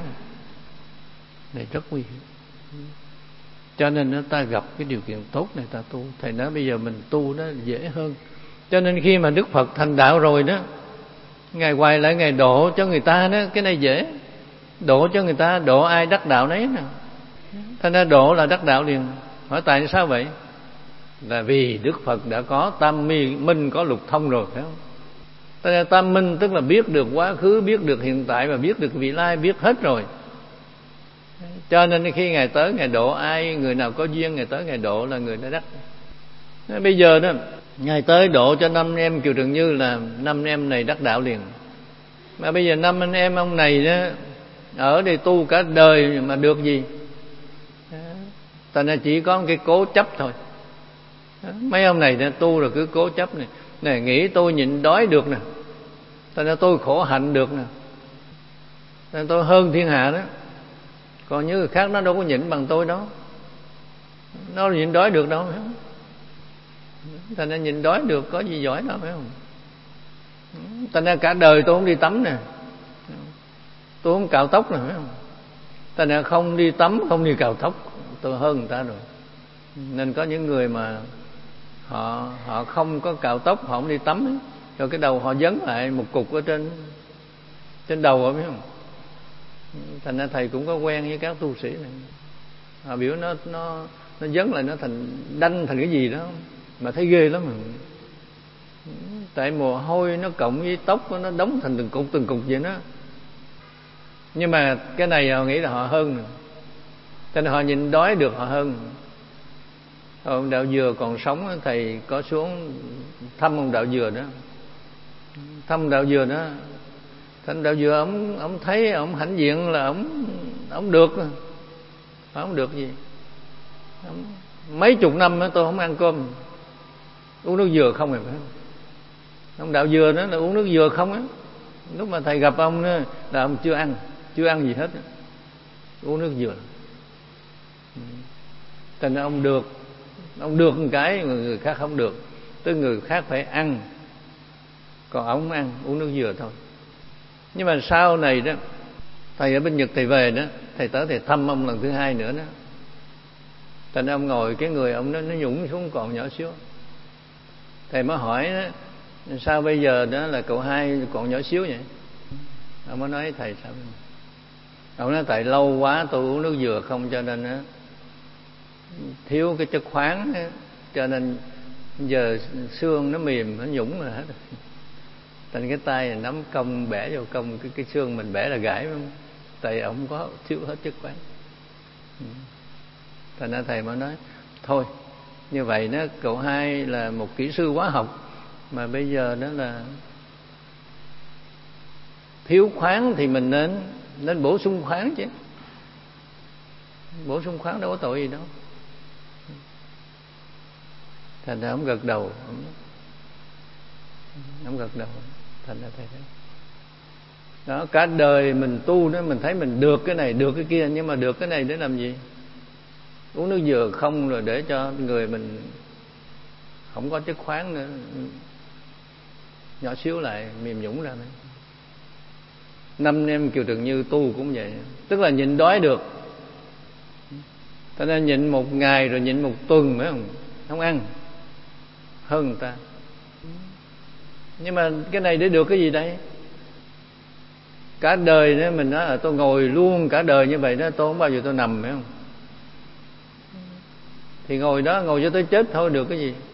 S1: này rất nguy hiểm. Cho nên ta gặp cái điều kiện tốt này ta tu. Thầy nói bây giờ mình tu đó dễ hơn. Cho nên khi mà Đức Phật thành đạo rồi đó, Ngài quay lại Ngài độ cho người ta đó. Cái này dễ, độ cho người ta, độ ai đắc đạo nấy nè. Thành ra độ là đắc đạo liền. Hỏi tại sao vậy? Là vì Đức Phật đã có tam minh, có lục thông rồi, phải không? Thành ra tam minh tức là biết được quá khứ, biết được hiện tại và biết được vị lai, biết hết rồi. Cho nên khi Ngài tới Ngài độ ai, người nào có duyên Ngài tới Ngài độ là người đã đắc. Bây giờ đó Ngài tới độ cho năm em Kiều Trần Như là năm em này đắc đạo liền. Mà bây giờ năm anh em ông này đó ở đây tu cả đời mà được gì? Thành ra chỉ có một cái cố chấp thôi. Mấy ông này tu rồi cứ cố chấp này, này nghĩ tôi nhịn đói được nè, thành ra tôi khổ hạnh được nè, thành ra tôi hơn thiên hạ đó. Còn những người khác nó đâu có nhịn bằng tôi đó, nó nhịn đói được đâu, phải không? Thành ra nhịn đói được có gì giỏi đâu, phải không? Thành ra cả đời tôi không đi tắm nè, tôi không cạo tóc nè, phải không? Thành ra không đi tắm, không đi cạo tóc, tôi hơn người ta rồi. Nên có những người mà họ họ không có cạo tóc, họ không đi tắm ấy, rồi cái đầu họ dấn lại một cục ở trên trên đầu rồi, phải không? Thành ra thầy cũng có quen với các tu sĩ này, họ biểu nó nó nó dấn lại, nó thành đanh thành cái gì đó mà thấy ghê lắm mà. Tại mồ hôi nó cộng với tóc nó đóng thành từng cục từng cục vậy đó. Nhưng mà cái này họ nghĩ là họ hơn nữa. Cho nên họ nhìn đói được, họ hơn. Ông Đạo Dừa còn sống, thầy có xuống thăm ông Đạo Dừa đó, thăm Đạo Dừa đó. Thành Đạo Dừa ông ông thấy ông hãnh diện là ông ông được, ông được gì? Ông, mấy chục năm đó tôi không ăn cơm, uống nước dừa không, phải không? Ông Đạo Dừa đó là uống nước dừa không á. Lúc mà thầy gặp ông đó, là ông chưa ăn, chưa ăn gì hết đó. Uống nước dừa. Thành ra ông được, ông được một cái người khác không được, tức người khác phải ăn, còn ông không ăn, uống nước dừa thôi. Nhưng mà sau này đó, thầy ở bên Nhật thầy về đó, thầy tới thầy thăm ông lần thứ hai nữa đó. Thành ra ông ngồi, cái người ông nó nó nhũng xuống còn nhỏ xíu. Thầy mới hỏi đó, sao bây giờ đó là cậu hai còn nhỏ xíu vậy? Ông mới nói thầy sao? Ông nói tại lâu quá tôi uống nước dừa không, cho nên đó, thiếu cái chất khoáng đó, cho nên giờ xương nó mềm, nó nhũng rồi hết. Thành cái tay này nắm cong bẻ vô cong, cái cái xương mình bẻ là gãy, không? Tại ông có thiếu hết chất khoáng. Thành ra thầy mới nói thôi, như vậy đó, cậu hai là một kỹ sư hóa học mà bây giờ đó là thiếu khoáng thì mình nên nên bổ sung khoáng chứ. Bổ sung khoáng đâu có tội gì đâu. Thành ra ông gật đầu, ông, ông gật đầu. Thành ra thầy thấy đó, cả đời mình tu đó, mình thấy mình được cái này, được cái kia, nhưng mà được cái này để làm gì? Uống nước dừa không rồi để cho người mình không có chất khoáng nữa, nhỏ xíu lại mềm nhũng ra nữa. Năm em Kiều Trần Như tu cũng vậy, tức là nhịn đói được. Cho nên nhịn một ngày rồi nhịn một tuần phải không? Không ăn, hơn người ta. Nhưng mà cái này để được cái gì đây? Cả đời đó mình nói là tôi ngồi luôn cả đời như vậy đó, tôi không bao giờ tôi nằm, phải không? Thì ngồi đó, ngồi cho tới chết thôi, được cái gì?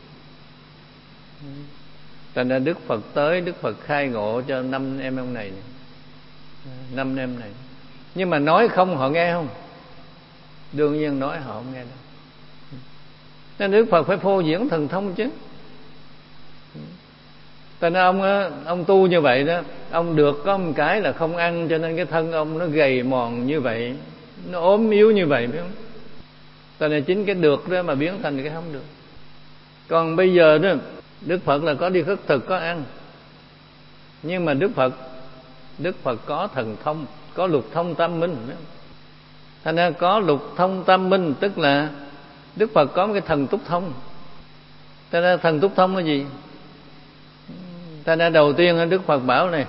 S1: Thành ra Đức Phật tới, Đức Phật khai ngộ cho năm em ông này, năm em này. Nhưng mà nói không họ nghe không? Đương nhiên nói họ không nghe đâu. Nên Đức Phật phải phô diễn thần thông chứ. Thành ra ông ông tu như vậy đó, ông được có một cái là không ăn, cho nên cái thân ông nó gầy mòn như vậy, nó ốm yếu như vậy, phải không? Thành ra chính cái được đó mà biến thành cái không được. Còn bây giờ đó, Đức Phật là có đi khất thực, có ăn. Nhưng mà Đức Phật Đức Phật có thần thông, có lục thông tam minh. Thành ra có lục thông tam minh, tức là Đức Phật có một cái thần túc thông. Thành ra thần túc thông là gì? Ta đã đầu tiên Đức Phật bảo này,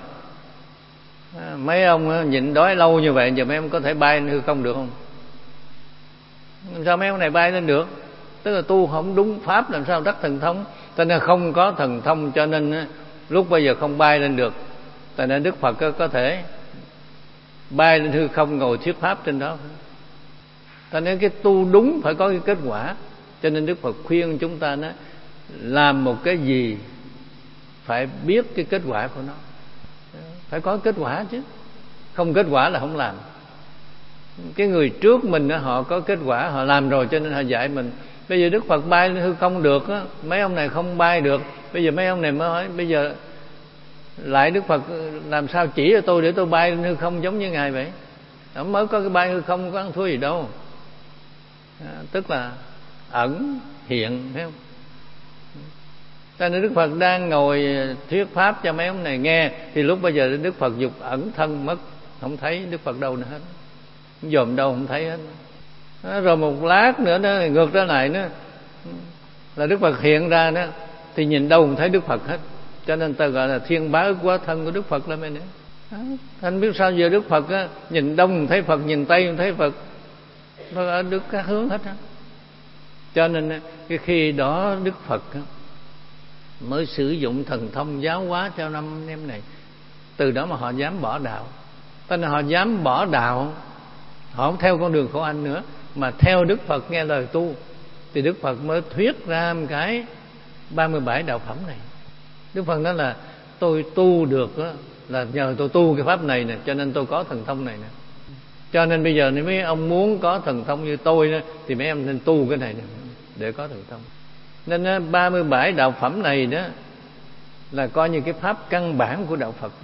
S1: mấy ông nhịn đói lâu như vậy giờ mấy ông có thể bay lên hư không được không? Sao mấy ông này bay lên được? Tức là tu không đúng pháp làm sao đắc thần thông. Cho nên không có thần thông cho nên lúc bây giờ không bay lên được. Cho nên Đức Phật có thể bay lên hư không ngồi thuyết pháp trên đó. Cho nên cái tu đúng phải có cái kết quả. Cho nên Đức Phật khuyên chúng ta đó, làm một cái gì phải biết cái kết quả của nó, phải có kết quả chứ, không kết quả là không làm. Cái người trước mình đó, họ có kết quả, họ làm rồi cho nên họ dạy mình. Bây giờ Đức Phật bay lên hư không được á, mấy ông này không bay được. Bây giờ mấy ông này mới hỏi, bây giờ lại Đức Phật làm sao chỉ cho tôi để tôi bay lên hư không giống như Ngài vậy? Ông mới có cái bay hư không có ăn thua gì đâu. À, tức là ẩn hiện, thấy không? Cho nên Đức Phật đang ngồi thuyết pháp cho mấy ông này nghe, thì lúc bây giờ Đức Phật dục ẩn thân mất, không thấy Đức Phật đâu nữa hết, dòm đâu không thấy hết. Đó, rồi một lát nữa đó, ngược ra lại nữa là Đức Phật hiện ra đó, thì nhìn đâu không thấy Đức Phật hết. Cho nên ta gọi là thiên bá ức quá thân của Đức Phật lên nữa. Anh biết sao giờ Đức Phật á, nhìn đông không thấy Phật, nhìn tây không thấy Phật, nó ở được các hướng hết á. Cho nên cái khi đó Đức Phật á, mới sử dụng thần thông giáo hóa cho năm anh em này. Từ đó mà họ dám bỏ đạo. Tức là họ dám bỏ đạo, họ không theo con đường khổ hạnh nữa, mà theo Đức Phật nghe lời tu. Thì Đức Phật mới thuyết ra một cái ba mươi bảy đạo phẩm này. Đức Phật nói là tôi tu được đó, là nhờ tôi tu cái pháp này nè, cho nên tôi có thần thông này nè. Cho nên bây giờ nếu mấy ông muốn có thần thông như tôi đó, thì mấy em nên tu cái này nè, để có thần thông. Nên ba mươi bảy đạo phẩm này đó là coi như cái pháp căn bản của đạo Phật.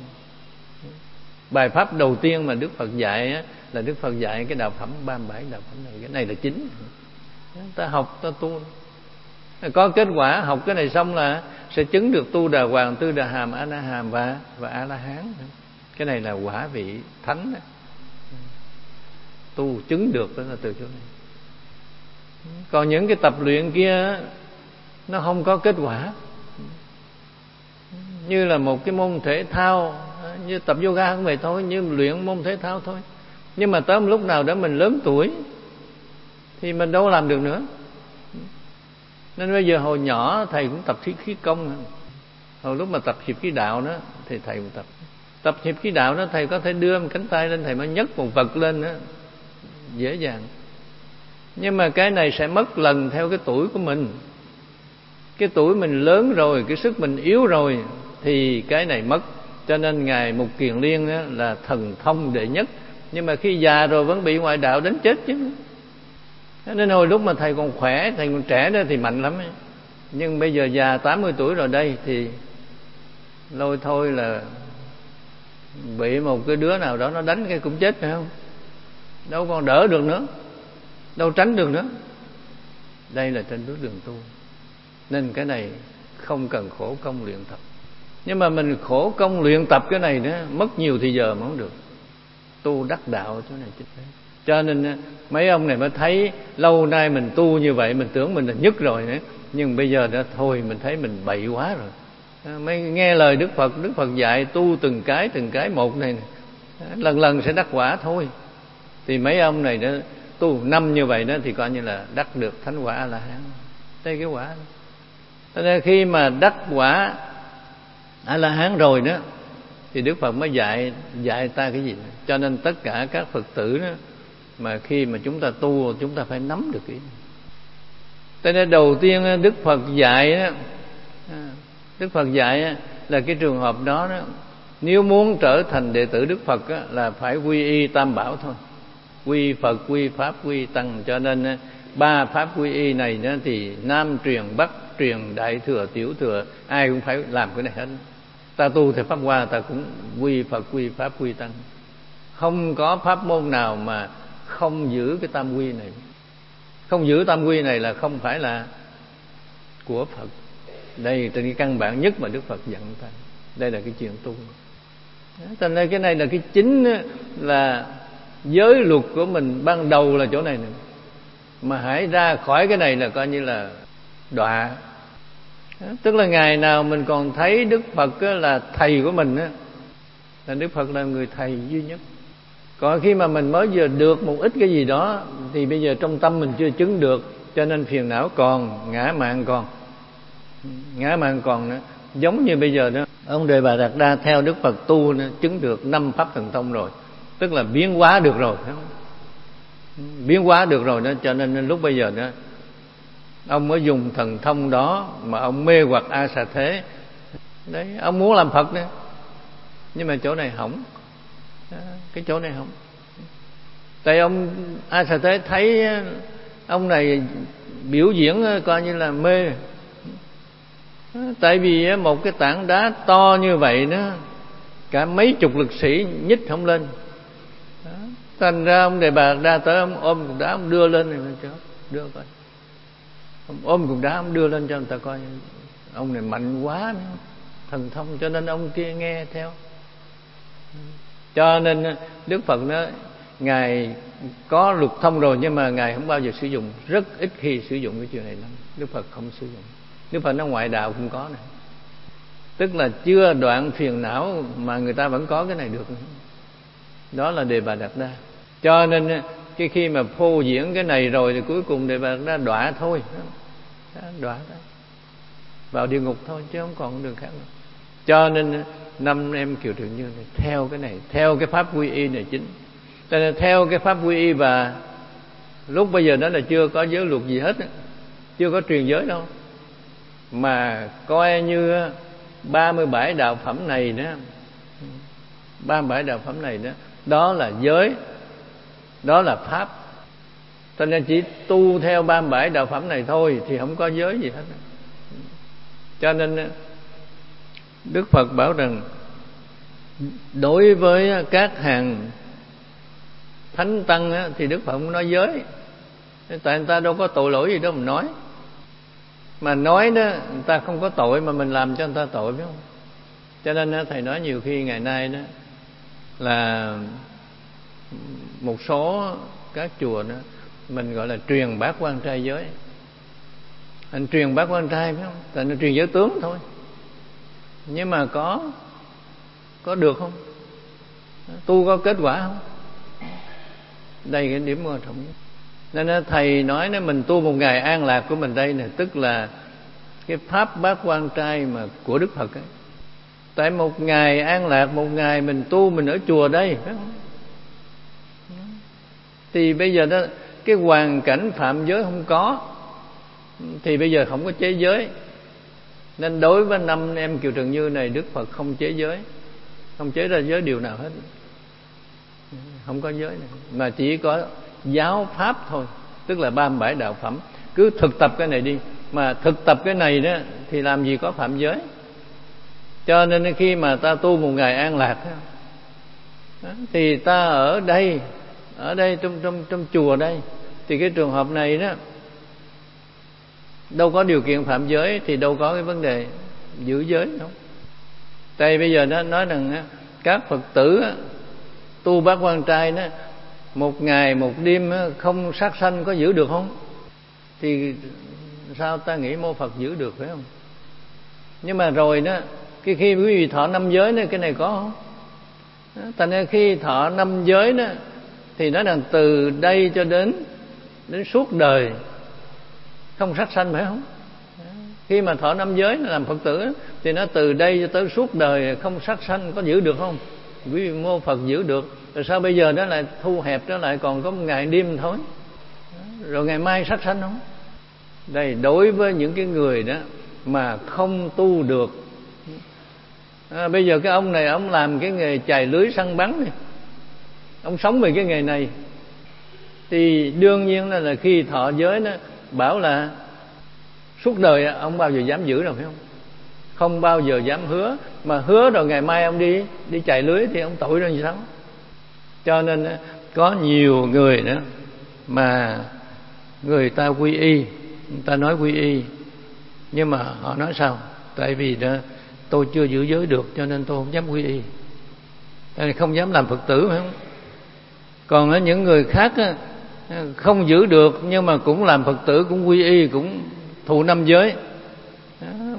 S1: Bài pháp đầu tiên mà Đức Phật dạy á, là Đức Phật dạy cái đạo phẩm ba mươi bảy đạo phẩm này. Cái này là chính. Ta học, ta tu, có kết quả. Học cái này xong là sẽ chứng được tu Đà Hoàng, Tư Đà Hàm, A Na Hàm và và A La Hán. Cái này là quả vị thánh đó. Tu chứng được đó là từ chỗ này. Còn những cái tập luyện kia nó không có kết quả. Như là một cái môn thể thao, như tập yoga không vậy thôi, như luyện môn thể thao thôi. Nhưng mà tới một lúc nào đó mình lớn tuổi thì mình đâu làm được nữa. Nên bây giờ hồi nhỏ thầy cũng tập khí khí công. Hồi lúc mà tập hiệp khí đạo đó thì thầy cũng tập. Tập hiệp khí đạo đó thầy có thể đưa một cánh tay lên, thầy mới nhấc một vật lên đó, dễ dàng. Nhưng mà cái này sẽ mất lần theo cái tuổi của mình. Cái tuổi mình lớn rồi, cái sức mình yếu rồi thì cái này mất. Cho nên Ngài Mục Kiền Liên đó là thần thông đệ nhất. Nhưng mà khi già rồi vẫn bị ngoại đạo đánh chết chứ. Nên hồi lúc mà thầy còn khỏe, thầy còn trẻ đó thì mạnh lắm ấy. Nhưng bây giờ già tám mươi tuổi rồi đây thì lôi thôi là bị một cái đứa nào đó nó đánh cái cũng chết, phải không? Đâu còn đỡ được nữa, đâu tránh được nữa. Đây là trên bước đường tu. Nên cái này không cần khổ công luyện tập. Nhưng mà mình khổ công luyện tập cái này nữa, mất nhiều thì giờ mà không được. Tu đắc đạo chỗ này chứ thế. Cho nên mấy ông này mới thấy lâu nay mình tu như vậy, mình tưởng mình là nhất rồi nữa. Nhưng bây giờ đã thôi, mình thấy mình bậy quá rồi. Mới nghe lời Đức Phật, Đức Phật dạy tu từng cái từng cái một này, này. Lần lần sẽ đắc quả thôi. Thì mấy ông này đó tu năm như vậy đó thì coi như là đắc được thánh quả A La Hán. Đây cái quả. Cho nên khi mà đắc quả A La Hán rồi đó thì Đức Phật mới dạy dạy ta cái gì. Cho nên tất cả các Phật tử đó, mà khi mà chúng ta tu chúng ta phải nắm được cái. Cho nên đầu tiên Đức Phật dạy đó, Đức Phật dạy là cái trường hợp đó, đó nếu muốn trở thành đệ tử Đức Phật đó, là phải quy y Tam Bảo thôi. Quy Phật, quy Pháp, quy Tăng. Cho nên ba pháp quy y này đó thì Nam truyền, Bắc truyền, Đại thừa, Tiểu thừa, ai cũng phải làm cái này hết. Ta tu thì Pháp Hoa, ta cũng quy Phật, quy Pháp, quy Tăng. Không có pháp môn nào mà không giữ cái tam quy này. Không giữ tam quy này là không phải là của Phật. Đây là cái căn bản nhất mà Đức Phật dặn ta. Đây là cái chuyện tu. Cho nên cái này là cái chính là giới luật của mình ban đầu là chỗ này này. Mà hãy ra khỏi cái này là coi như là đọa. Tức là ngày nào mình còn thấy Đức Phật là thầy của mình á, là Đức Phật là người thầy duy nhất. Còn khi mà mình mới vừa được một ít cái gì đó thì bây giờ trong tâm mình chưa chứng được, cho nên phiền não còn, ngã mạn còn. Ngã mạn còn nữa. Giống như bây giờ đó, ông Đề Bà Đạt Đa theo Đức Phật tu nữa, chứng được năm pháp thần thông rồi, tức là biến hóa được rồi, biến hóa được rồi đó. Cho nên lúc bây giờ đó ông mới dùng thần thông đó mà ông mê hoặc A Xà Thế. Đấy, ông muốn làm Phật nữa, nhưng mà chỗ này hỏng, cái chỗ này hỏng. Tại ông A Xà Thế thấy ông này biểu diễn coi như là mê. Tại vì một cái tảng đá to như vậy đó, cả mấy chục lực sĩ nhích không lên. Thành ra ông Đề Bà Đa tới, ông ôm cục đá, ông đưa lên này, đưa coi. Ông ôm cục đá, ông đưa lên cho người ta coi. Ông này mạnh quá nữa, thần thông, cho nên ông kia nghe theo. Cho nên Đức Phật nói Ngài có luật thông rồi, nhưng mà Ngài không bao giờ sử dụng, rất ít khi sử dụng cái chuyện này lắm. Đức Phật không sử dụng. Đức Phật nói ngoại đạo không có này, tức là chưa đoạn phiền não mà người ta vẫn có cái này được. Đó là Đề Bà Đạt Đa. Cho nên cái khi mà phô diễn cái này rồi thì cuối cùng Đề Bà Đạt Đa đọa thôi, đọa đó, vào địa ngục thôi, chứ không còn đường khác nữa. Cho nên năm em Kiều Trường Như này theo cái này, theo cái pháp quy y này chính. Cho nên theo cái pháp quy y, và lúc bây giờ đó là chưa có giới luật gì hết, chưa có truyền giới đâu, mà coi như ba mươi bảy đạo phẩm này đó, ba mươi bảy đạo phẩm này đó, đó là giới, đó là pháp. Cho nên chỉ tu theo ba mươi bảy đạo phẩm này thôi thì không có giới gì hết. Cho nên Đức Phật bảo rằng đối với các hàng thánh tăng á, thì Đức Phật không nói giới, tại người ta đâu có tội lỗi gì đâu mà nói. Mà nói đó, người ta không có tội mà mình làm cho người ta tội, biết không? Cho nên đó, Thầy nói nhiều khi ngày nay đó là một số các chùa đó mình gọi là truyền bát quan trai giới. Anh truyền bát quan trai, biết không? Tại nó truyền giới tướng thôi, nhưng mà có có được không? Tu có kết quả không? Đây cái điểm quan trọng nhất. Nên Thầy nói nếu mình tu một ngày an lạc của mình đây này, tức là cái pháp bát quan trai mà của Đức Phật ấy. Tại một ngày an lạc, một ngày mình tu, mình ở chùa đây, phải không? Thì bây giờ đó cái hoàn cảnh phạm giới không có, thì bây giờ không có chế giới. Nên đối với năm em Kiều Trần Như này, Đức Phật không chế giới, không chế ra giới điều nào hết, không có giới này, mà chỉ có giáo pháp thôi, tức là ba mươi bảy đạo phẩm. Cứ thực tập cái này đi, mà thực tập cái này đó thì làm gì có phạm giới. Cho nên khi mà ta tu một ngày an lạc đó, thì ta ở đây, ở đây trong trong trong chùa đây, thì cái trường hợp này đó đâu có điều kiện phạm giới, thì đâu có cái vấn đề giữ giới đâu. Tại bây giờ nó nói rằng các Phật tử tu bát quan trai đó, một ngày một đêm không sát sanh có giữ được không? Thì sao ta nghĩ mô Phật giữ được, phải không? Nhưng mà rồi đó, cái khi quý vị thọ năm giới đó, cái này có không? Thành ra khi thọ năm giới đó thì nói rằng từ đây cho đến đến suốt đời không sát sanh, phải không? Khi mà thọ năm giới làm Phật tử thì nó từ đây cho tới suốt đời không sát sanh, có giữ được không? Quý vị mô Phật giữ được. Rồi sao bây giờ nó lại thu hẹp, nó lại còn có một ngày đêm thôi, rồi ngày mai sát sanh không? Đây, đối với những cái người đó mà không tu được. À, bây giờ cái ông này ông làm cái nghề chài lưới săn bắn này, ông sống về cái nghề này, thì đương nhiên là, là khi thọ giới đó bảo là suốt đời ông bao giờ dám giữ đâu, phải không? Không bao giờ dám hứa, mà hứa rồi ngày mai ông đi đi chài lưới thì ông tội rồi gì sao? Cho nên có nhiều người đó mà người ta quy y, người ta nói quy y, nhưng mà họ nói sao? Tại vì đó tôi chưa giữ giới được cho nên tôi không dám quy y, tại vì không dám làm Phật tử, phải không? Còn ở những người khác á, không giữ được nhưng mà cũng làm Phật tử, cũng quy y, cũng thụ năm giới,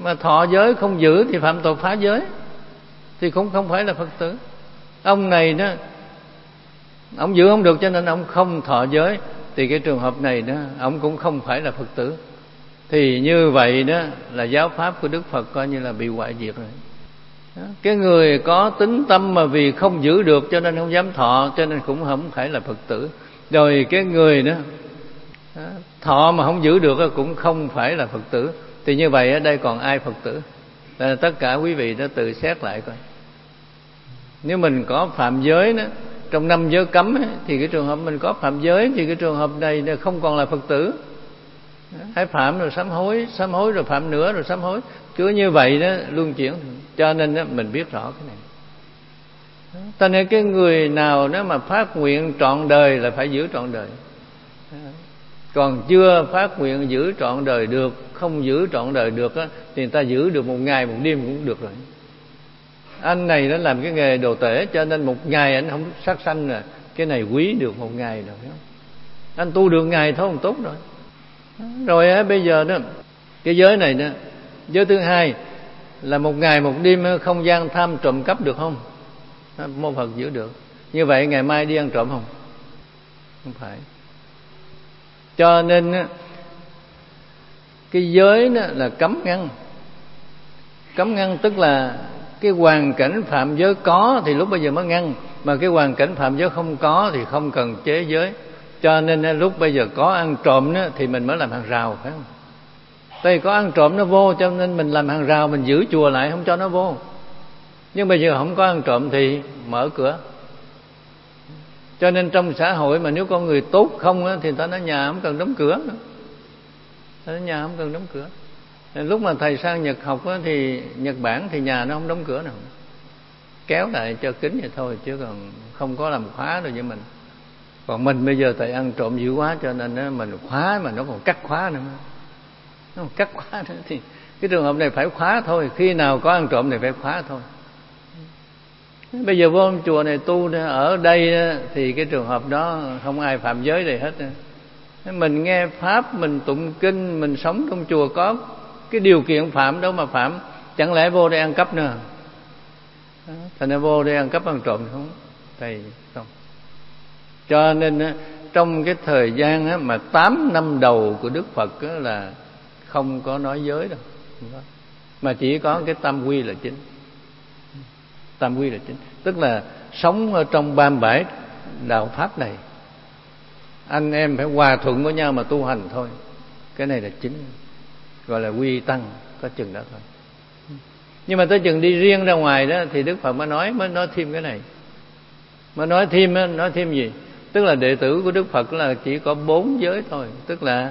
S1: mà thọ giới không giữ thì phạm tội phá giới, thì cũng không phải là Phật tử. Ông này đó, ông giữ không được cho nên ông không thọ giới, thì cái trường hợp này đó ông cũng không phải là Phật tử. Thì như vậy đó là giáo pháp của Đức Phật coi như là bị hoại diệt rồi. Đó. Cái người có tín tâm mà vì không giữ được cho nên không dám thọ, cho nên cũng không phải là Phật tử. Rồi cái người đó, đó thọ mà không giữ được cũng không phải là Phật tử. Thì như vậy ở đây còn ai Phật tử? Là tất cả quý vị đó tự xét lại coi. Nếu mình có phạm giới đó, trong năm giới cấm ấy, thì cái trường hợp mình có phạm giới, thì cái trường hợp này không còn là Phật tử. Hãy phạm rồi sám hối, sám hối rồi phạm nữa rồi sám hối, cứ như vậy đó luân chuyển. Cho nên đó, mình biết rõ cái này. Cho nên cái người nào đó mà phát nguyện trọn đời là phải giữ trọn đời. Còn chưa phát nguyện giữ trọn đời được, không giữ trọn đời được á, thì người ta giữ được một ngày một đêm cũng được rồi. Anh này nó làm cái nghề đồ tể, cho nên một ngày anh không sát sanh rồi, cái này quý được một ngày rồi, phải không? Anh tu được ngày thôi không tốt rồi. Rồi á, bây giờ đó cái giới này đó, giới thứ hai là một ngày một đêm không gian tham trộm cắp được không? Mô Phật giữ được. Như vậy ngày mai đi ăn trộm không? Không phải. Cho nên cái giới đó là cấm ngăn. Cấm ngăn tức là cái hoàn cảnh phạm giới có thì lúc bây giờ mới ngăn, mà cái hoàn cảnh phạm giới không có thì không cần chế giới. Cho nên lúc bây giờ có ăn trộm đó, thì mình mới làm hàng rào, phải không? Tại vì có ăn trộm nó vô, cho nên mình làm hàng rào, mình giữ chùa lại không cho nó vô. Nhưng bây giờ không có ăn trộm thì mở cửa. Cho nên trong xã hội mà nếu con người tốt không á, thì người ta nói nhà không cần đóng cửa nữa. Nói nhà không cần đóng cửa. Lúc mà thầy sang Nhật học á, thì Nhật Bản thì nhà nó không đóng cửa nào, kéo lại cho kín vậy thôi, chứ còn không có làm khóa rồi với mình. Còn mình bây giờ thầy ăn trộm dữ quá, cho nên mình khóa mà nó còn cắt khóa nữa, nó còn cắt khóa nữa, thì cái trường hợp này phải khóa thôi. Khi nào có ăn trộm thì phải khóa thôi. Bây giờ vô chùa này tu ở đây thì cái trường hợp đó không ai phạm giới gì hết. Mình nghe pháp, mình tụng kinh, mình sống trong chùa có cái điều kiện phạm đâu mà phạm. Chẳng lẽ vô đây ăn cắp nữa? Thành ra vô đây ăn cắp ăn trộm không? Thầy không. Cho nên trong cái thời gian mà tám năm đầu của Đức Phật là không có nói giới đâu, mà chỉ có cái tam quy là chính. Tam quy là chính, tức là sống ở trong ba mươi bảy đạo pháp này, anh em phải hòa thuận với nhau mà tu hành thôi. Cái này là chính, gọi là quy tăng, có chừng đó thôi. Nhưng mà tới chừng đi riêng ra ngoài đó thì Đức Phật mới nói mới nói thêm cái này. Mới nói thêm nói thêm gì? Tức là đệ tử của Đức Phật là chỉ có bốn giới thôi, tức là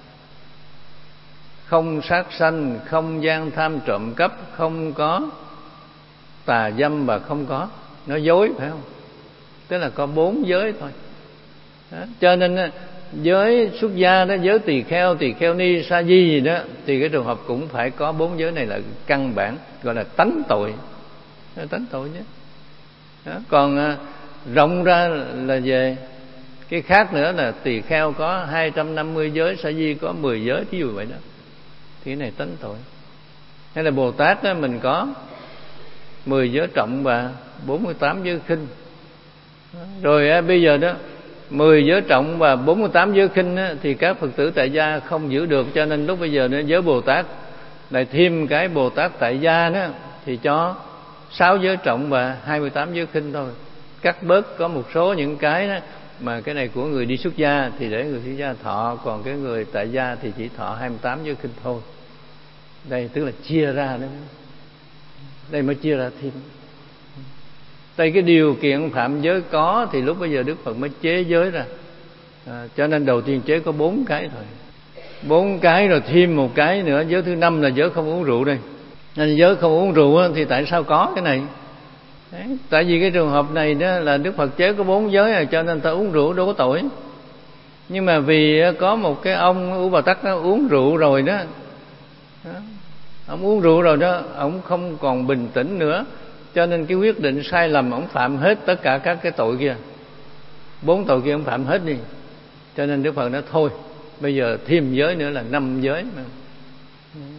S1: không sát sanh, không gian tham trộm cắp, không có tà dâm và không có nói dối, phải không? Tức là có bốn giới thôi. Đó. Cho nên giới xuất gia đó, giới tỳ kheo, tỳ kheo ni, sa di gì đó, thì cái trường hợp cũng phải có bốn giới này là căn bản, gọi là tánh tội, tánh tội chứ. Đó. Còn à, rộng ra là về cái khác nữa, là tỳ kheo có hai trăm năm mươi giới, sa di có mười giới, ví dụ vậy đó, thì cái này tánh tội. Hay là Bồ Tát đó, mình có mười giới trọng và bốn mươi tám giới khinh. Rồi à, bây giờ đó mười giới trọng và bốn mươi tám giới khinh á, thì các Phật tử tại gia không giữ được, cho nên lúc bây giờ nữa giới Bồ Tát lại thêm cái Bồ Tát tại gia đó, thì cho sáu giới trọng và hai mươi tám giới khinh thôi. Cắt bớt có một số những cái đó mà cái này của người đi xuất gia thì để người xuất gia thọ, còn cái người tại gia thì chỉ thọ hai mươi tám giới khinh thôi. Đây tức là chia ra đó. Đây mới chia ra thêm. Tại cái điều kiện phạm giới có thì lúc bây giờ Đức Phật mới chế giới ra. À, cho nên đầu tiên chế có bốn cái thôi. Bốn cái rồi thêm một cái nữa, giới thứ năm là giới không uống rượu đây. Nên giới không uống rượu thì tại sao có cái này? Đấy, tại vì cái trường hợp này đó là Đức Phật chế có bốn giới rồi, cho nên ta uống rượu đâu có tội. Nhưng mà vì có một cái ông U Bà Tắc nó uống rượu rồi đó, đó, ông uống rượu rồi đó, ông không còn bình tĩnh nữa, cho nên cái quyết định sai lầm, ông phạm hết tất cả các cái tội kia. Bốn tội kia ông phạm hết đi. Cho nên Đức Phật nói thôi, bây giờ thêm giới nữa là năm giới mà.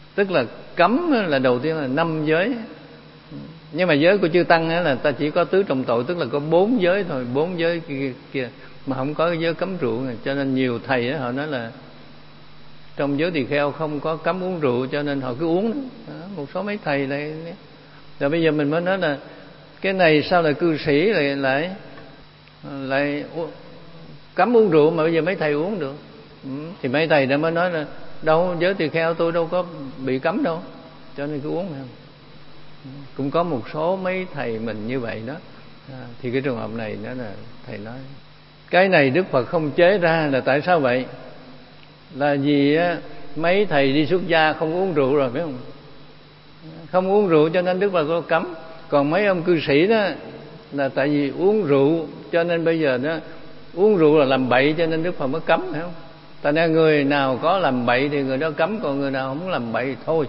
S1: Tức là cấm là đầu tiên là năm giới, nhưng mà giới của chư tăng là ta chỉ có tứ trọng tội, tức là có bốn giới thôi, bốn giới kia, kia mà không có giới cấm rượu. Cho nên nhiều thầy họ nói là trong giới tỳ kheo không có cấm uống rượu, cho nên họ cứ uống đó. Một số mấy thầy lại, rồi bây giờ mình mới nói là cái này sao là cư sĩ lại lại lại cấm uống rượu mà bây giờ mấy thầy uống được. Ừ. Thì mấy thầy đã mới nói là đâu, giới tỳ kheo tôi đâu có bị cấm đâu, cho nên cứ uống không. Cũng có một số mấy thầy mình như vậy đó. À, thì cái trường hợp này đó là thầy nói cái này Đức Phật không chế ra, là tại sao vậy? Là vì á, mấy thầy đi xuất gia không uống rượu rồi, phải không? Không uống rượu cho nên Đức Phật có cấm. Còn mấy ông cư sĩ đó là tại vì uống rượu, cho nên bây giờ đó uống rượu là làm bậy, cho nên Đức Phật mới cấm, phải không? Tại nên người nào có làm bậy thì người đó cấm, còn người nào không làm bậy thôi.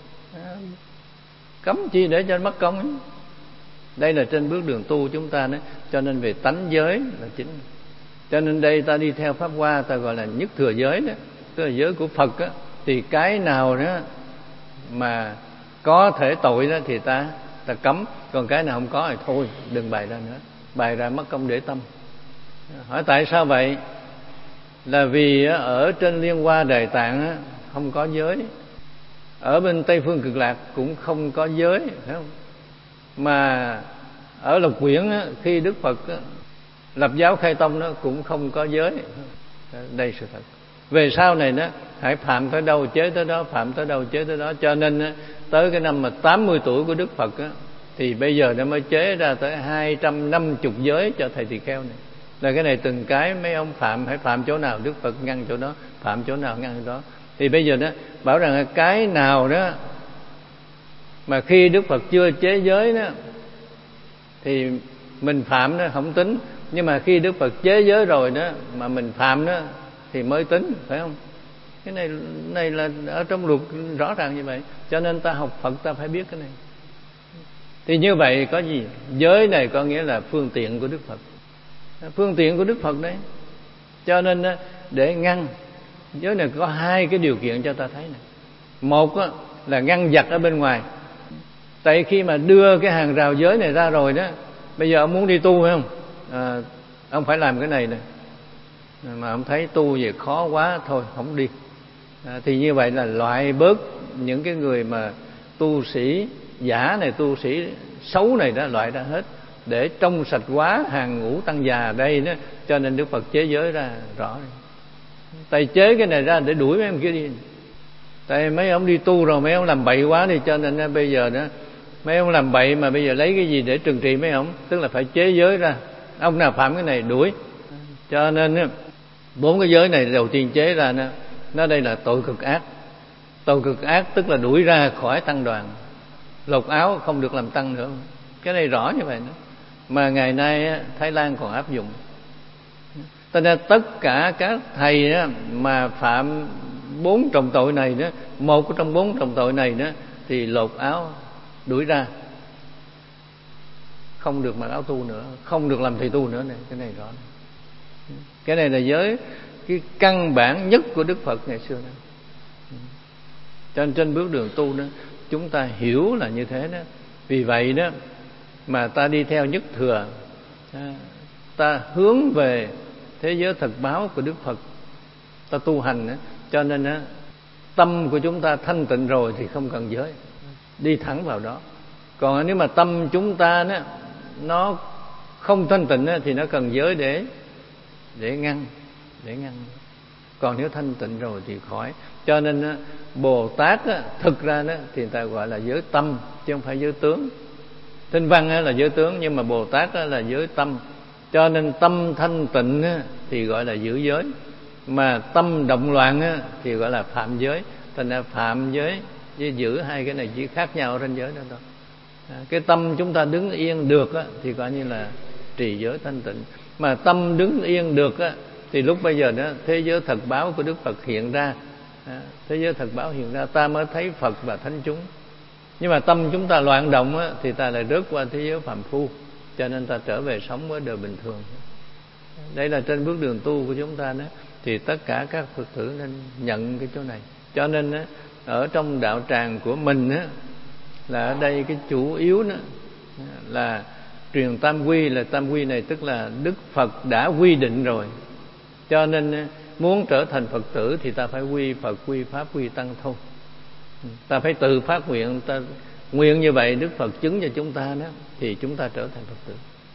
S1: Cấm chi để cho mất công ấy. Đây là trên bước đường tu chúng ta đó. Cho nên về tánh giới là chính. Cho nên đây ta đi theo Pháp Hoa, ta gọi là nhất thừa giới đó, tức là giới của Phật đó. Thì cái nào đó mà có thể tội đó thì ta ta cấm, còn cái nào không có thì thôi đừng bày ra nữa, bày ra mất công để tâm. Hỏi tại sao vậy? Là vì ở trên Liên Hoa Đề Tạng không có giới, ở bên Tây Phương Cực Lạc cũng không có giới, phải không? Mà ở Lục Quyển khi Đức Phật lập giáo khai tông nó cũng không có giới. Đây sự thật. Về sau này đó, hãy phạm tới đâu chế tới đó, phạm tới đâu chế tới đó. Cho nên tới cái năm mà tám mươi tuổi của Đức Phật á, thì bây giờ nó mới chế ra tới hai trăm năm mươi giới cho thầy tỳ kheo này. Là cái này từng cái mấy ông phạm, hãy phạm chỗ nào Đức Phật ngăn chỗ đó, phạm chỗ nào ngăn chỗ đó. Thì bây giờ đó bảo rằng cái nào đó mà khi Đức Phật chưa chế giới đó thì mình phạm đó không tính, nhưng mà khi Đức Phật chế giới rồi đó mà mình phạm đó thì mới tính, phải không? Cái này này là ở trong luật rõ ràng như vậy. Cho nên ta học Phật ta phải biết cái này. Thì như vậy có gì? Giới này có nghĩa là phương tiện của Đức Phật, phương tiện của Đức Phật đấy. Cho nên để ngăn giới này có hai cái điều kiện cho ta thấy này. Một là ngăn giặc ở bên ngoài. Tại khi mà đưa cái hàng rào giới này ra rồi đó, bây giờ ông muốn đi tu phải không? À, ông phải làm cái này nè, mà ông thấy tu về khó quá thôi không đi. À, thì như vậy là loại bớt những cái người mà tu sĩ giả này, tu sĩ xấu này đó, loại ra hết để trong sạch quá hàng ngũ tăng già đây đó. Cho nên Đức Phật chế giới ra rõ. Tại chế cái này ra để đuổi mấy ông kia đi. Tại mấy ông đi tu rồi mấy ông làm bậy quá đi, cho nên bây giờ đó mấy ông làm bậy mà bây giờ lấy cái gì để trừng trị mấy ông? Tức là phải chế giới ra, ông nào phạm cái này đuổi. Cho nên bốn cái giới này đầu tiên chế ra nó, nó đây là tội cực ác. Tội cực ác tức là đuổi ra khỏi tăng đoàn, lột áo không được làm tăng nữa. Cái này rõ như vậy đó. Mà ngày nay Thái Lan còn áp dụng. Cho nên tất cả các thầy mà phạm bốn trọng tội này đó, một trong bốn trọng tội này đó thì lột áo đuổi ra, không được mặc áo tu nữa, không được làm thầy tu nữa này. Cái này rõ này. Cái này là giới cái căn bản nhất của Đức Phật ngày xưa đó. Cho nên trên bước đường tu đó chúng ta hiểu là như thế đó. Vì vậy đó mà ta đi theo nhất thừa, ta hướng về thế giới thật báo của Đức Phật, ta tu hành đó. Cho nên đó, tâm của chúng ta thanh tịnh rồi thì không cần giới, đi thẳng vào đó. Còn nếu mà tâm chúng ta đó, nó không thanh tịnh đó, thì nó cần giới để để ngăn, để ngăn. Còn nếu thanh tịnh rồi thì khỏi. Cho nên đó, Bồ Tát đó, thực ra đó thì người ta gọi là giới tâm chứ không phải giới tướng. Tinh văn là giới tướng, nhưng mà Bồ Tát là giới tâm. Cho nên tâm thanh tịnh thì gọi là giữ giới, mà tâm động loạn thì gọi là phạm giới. Thành ra phạm giới với giữ hai cái này chỉ khác nhau ở trên giới đó thôi. Cái tâm chúng ta đứng yên được thì coi như là trì giới thanh tịnh. Mà tâm đứng yên được thì lúc bây giờ đó thế giới thật báo của Đức Phật hiện ra. Thế giới thật báo hiện ra, ta mới thấy Phật và thánh chúng. Nhưng mà tâm chúng ta loạn động á, thì ta lại rớt qua thế giới phàm phu. Cho nên ta trở về sống với đời bình thường. Đây là trên bước đường tu của chúng ta đó. Thì tất cả các Phật tử nên nhận cái chỗ này. Cho nên á, ở trong đạo tràng của mình á, là ở đây cái chủ yếu đó là truyền tam quy. Là tam quy này tức là Đức Phật đã quy định rồi, cho nên muốn trở thành Phật tử thì ta phải quy Phật, quy Pháp, quy Tăng thôi. Ta phải tự phát nguyện, ta nguyện như vậy Đức Phật chứng cho chúng ta đó, thì chúng ta trở thành Phật tử.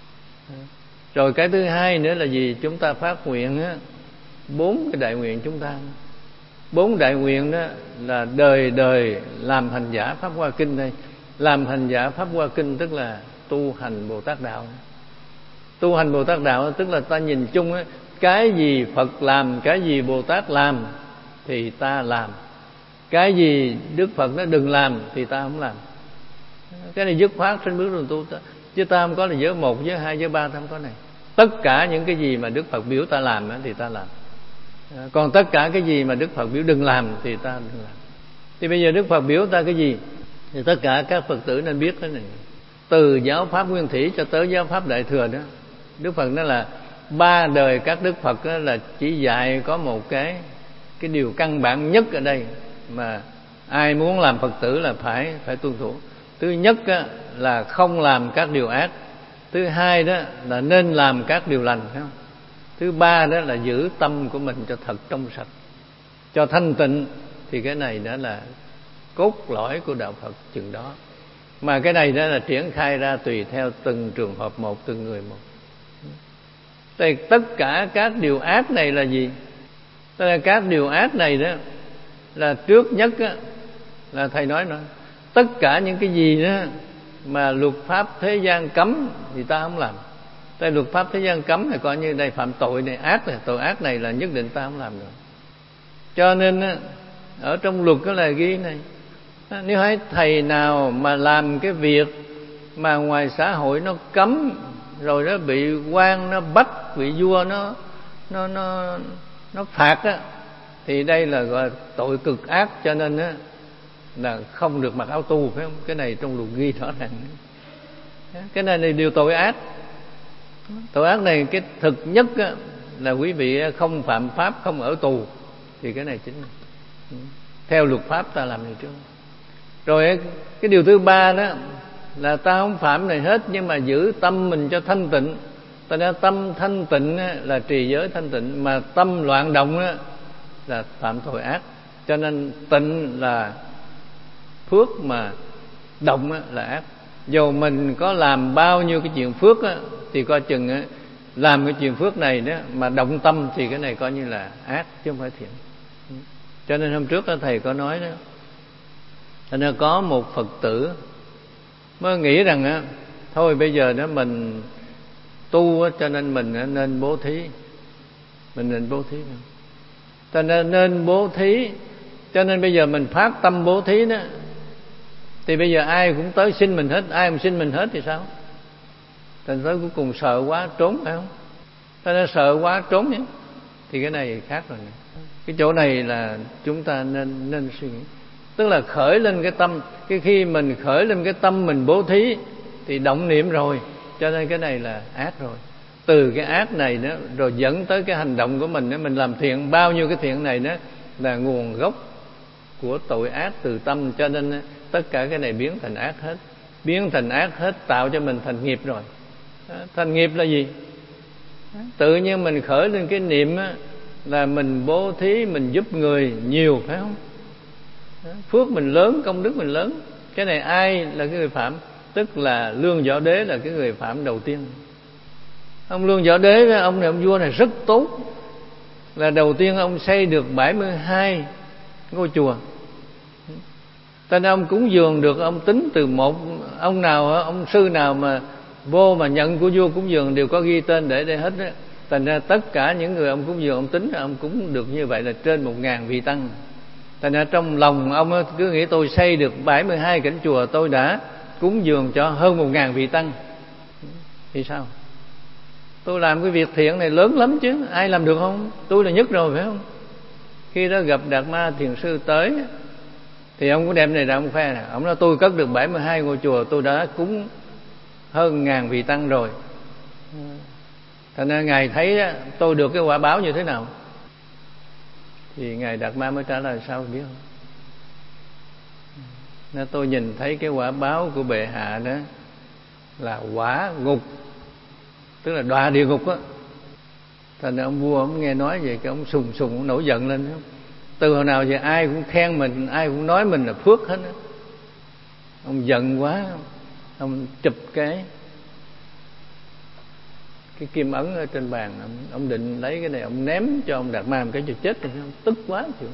S1: Rồi cái thứ hai nữa là gì? Chúng ta phát nguyện á, bốn cái đại nguyện chúng ta. Bốn đại nguyện đó là đời đời làm hành giả Pháp Hoa Kinh đây. Làm hành giả Pháp Hoa Kinh tức là tu hành Bồ Tát Đạo. Tu hành Bồ Tát Đạo tức là ta nhìn chung á, cái gì Phật làm, cái gì Bồ Tát làm thì ta làm. Cái gì Đức Phật nó đừng làm thì ta không làm. Cái này dứt khoát trên bước đường tu. Chứ ta không có là giới một, giới hai, giới ba, ta không có này. Tất cả những cái gì mà Đức Phật biểu ta làm thì ta làm. Còn tất cả cái gì mà Đức Phật biểu đừng làm thì ta đừng làm. Thì bây giờ Đức Phật biểu ta cái gì thì tất cả các Phật tử nên biết cái này. Từ giáo Pháp Nguyên Thủy cho tới giáo Pháp Đại Thừa đó, Đức Phật nói là ba đời các Đức Phật đó là chỉ dạy có một cái cái điều căn bản nhất ở đây mà ai muốn làm Phật tử là phải phải tuân thủ. Thứ nhất á, là không làm các điều ác. Thứ hai đó là nên làm các điều lành, phải không? Thứ ba đó là giữ tâm của mình cho thật trong sạch, cho thanh tịnh. Thì cái này đó là cốt lõi của đạo Phật chừng đó. Mà cái này đó là triển khai ra tùy theo từng trường hợp một, từng người một. Thì tất cả các điều ác này là gì? Tức là các điều ác này đó là trước nhất á, là thầy nói nữa, tất cả những cái gì đó mà luật pháp thế gian cấm thì ta không làm. Tại luật pháp thế gian cấm thì coi như đây phạm tội này, ác này, tội ác này là nhất định ta không làm được. Cho nên á, ở trong luật đó là ghi này, nếu thấy thầy nào mà làm cái việc mà ngoài xã hội nó cấm, rồi nó bị quan nó bắt, bị vua nó nó nó nó phạt á, thì đây là gọi là tội cực ác. Cho nên á là không được mặc áo tu, phải không? Cái này trong luật ghi rõ ràng. Cái này là điều tội ác. Tội ác này cái thực nhất á, là quý vị không phạm pháp, không ở tù, thì cái này chính là theo luật pháp ta làm này trước. Rồi cái điều thứ ba đó là ta không phạm này hết, nhưng mà giữ tâm mình cho thanh tịnh. Ta nói tâm thanh tịnh là trì giới thanh tịnh, mà tâm loạn động là phạm tội ác. Cho nên tịnh là phước, mà động là ác. Dù mình có làm bao nhiêu cái chuyện phước thì coi chừng làm cái chuyện phước này đó mà động tâm thì cái này coi như là ác chứ không phải thiện. Cho nên hôm trước thầy có nói đó, cho nên có một Phật tử mới nghĩ rằng á, thôi bây giờ đó mình tu á, cho nên mình nên bố thí, mình nên bố thí, cho nên nên bố thí, cho nên bây giờ mình phát tâm bố thí đó, thì bây giờ ai cũng tới xin mình hết, ai cũng xin mình hết thì sao? Thành tới cuối cùng sợ quá trốn, phải không? Cho nên sợ quá trốn nhé, thì cái này khác rồi. Cái chỗ này là chúng ta nên nên suy nghĩ. Tức là khởi lên cái tâm, cái khi mình khởi lên cái tâm mình bố thí thì động niệm rồi, cho nên cái này là ác rồi. Từ cái ác này đó rồi dẫn tới cái hành động của mình đó, mình làm thiện, bao nhiêu cái thiện này đó là nguồn gốc của tội ác từ tâm. Cho nên tất cả cái này biến thành ác hết, biến thành ác hết, tạo cho mình thành nghiệp rồi. Thành nghiệp là gì? Tự nhiên mình khởi lên cái niệm á, là mình bố thí, mình giúp người nhiều, phải không? Phước mình lớn, công đức mình lớn. Cái này ai là cái người phạm? Tức là Lương Võ Đế là cái người phạm đầu tiên. Ông Lương Võ Đế, ông này, ông vua này rất tốt. Là đầu tiên ông xây được bảy mươi hai ngôi chùa. Tên ông cúng dường được, ông tính từ một ông nào, ông sư nào mà vô mà nhận của vua cúng dường đều có ghi tên để đây hết đó. Thành ra tất cả những người ông cúng dường, ông tính ông cúng được như vậy là trên một ngàn vị tăng. Thành ra trong lòng ông cứ nghĩ tôi xây được bảy mươi hai cảnh chùa, tôi đã cúng dường cho hơn một ngàn vị tăng. Thì sao? Tôi làm cái việc thiện này lớn lắm chứ, ai làm được không? Tôi là nhất rồi, phải không? Khi đó gặp Đạt Ma Thiền Sư tới thì ông cũng đem này ra ông khoe nè. Ông nói tôi cất được bảy mươi hai ngôi chùa, tôi đã cúng hơn ngàn vị tăng rồi. Thành ra Ngài thấy tôi được cái quả báo như thế nào. Thì Ngài Đạt Ma mới trả lời sao biết không? Nên tôi nhìn thấy cái quả báo của bệ hạ đó là quả ngục, tức là đọa địa ngục á. Thành ra ông vua ông nghe nói vậy cái ông sùng sùng ông nổi giận lên. Từ hồi nào giờ ai cũng khen mình, ai cũng nói mình là phước hết á. Ông giận quá, ông chụp cái cái kim ấn ở trên bàn, ông, ông định lấy cái này ông ném cho ông Đạt Ma một cái cho chết rồi. Ông tức quá chịu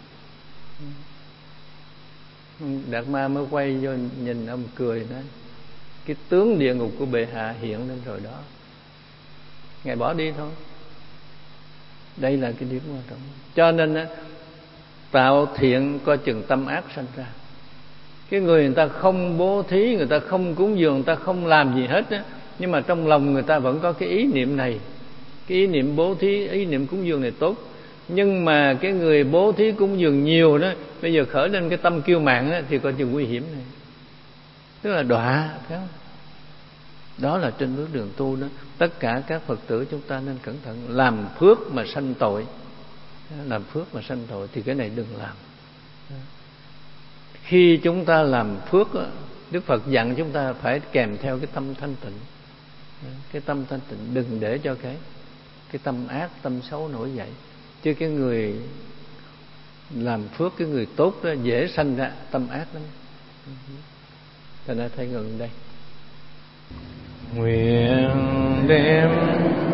S1: không. Đạt Ma mới quay vô nhìn ông cười nói: cái tướng địa ngục của bệ hạ hiện lên rồi đó, ngài bỏ đi thôi. Đây là cái điểm quan trọng. Cho nên á, tạo thiện coi chừng tâm ác sanh ra. Cái người người ta không bố thí, người ta không cúng dường, người ta không làm gì hết á, nhưng mà trong lòng người ta vẫn có cái ý niệm này, cái ý niệm bố thí, ý niệm cúng dường này tốt. Nhưng mà cái người bố thí cúng dường nhiều đó, bây giờ khởi lên cái tâm kiêu mạn đó, thì coi chừng nguy hiểm này, tức là đọa, phải không? Đó là trên bước đường tu đó. Tất cả các Phật tử chúng ta nên cẩn thận. Làm phước mà sanh tội, làm phước mà sanh tội thì cái này đừng làm. Khi chúng ta làm phước, Đức Phật dặn chúng ta phải kèm theo cái tâm thanh tịnh. Cái tâm thanh tịnh, đừng để cho cái cái tâm ác, tâm xấu nổi dậy. Chứ cái người làm phước, cái người tốt đó dễ sanh ra tâm ác lắm. Thành ra thầy ngừng đây. Nguyện đem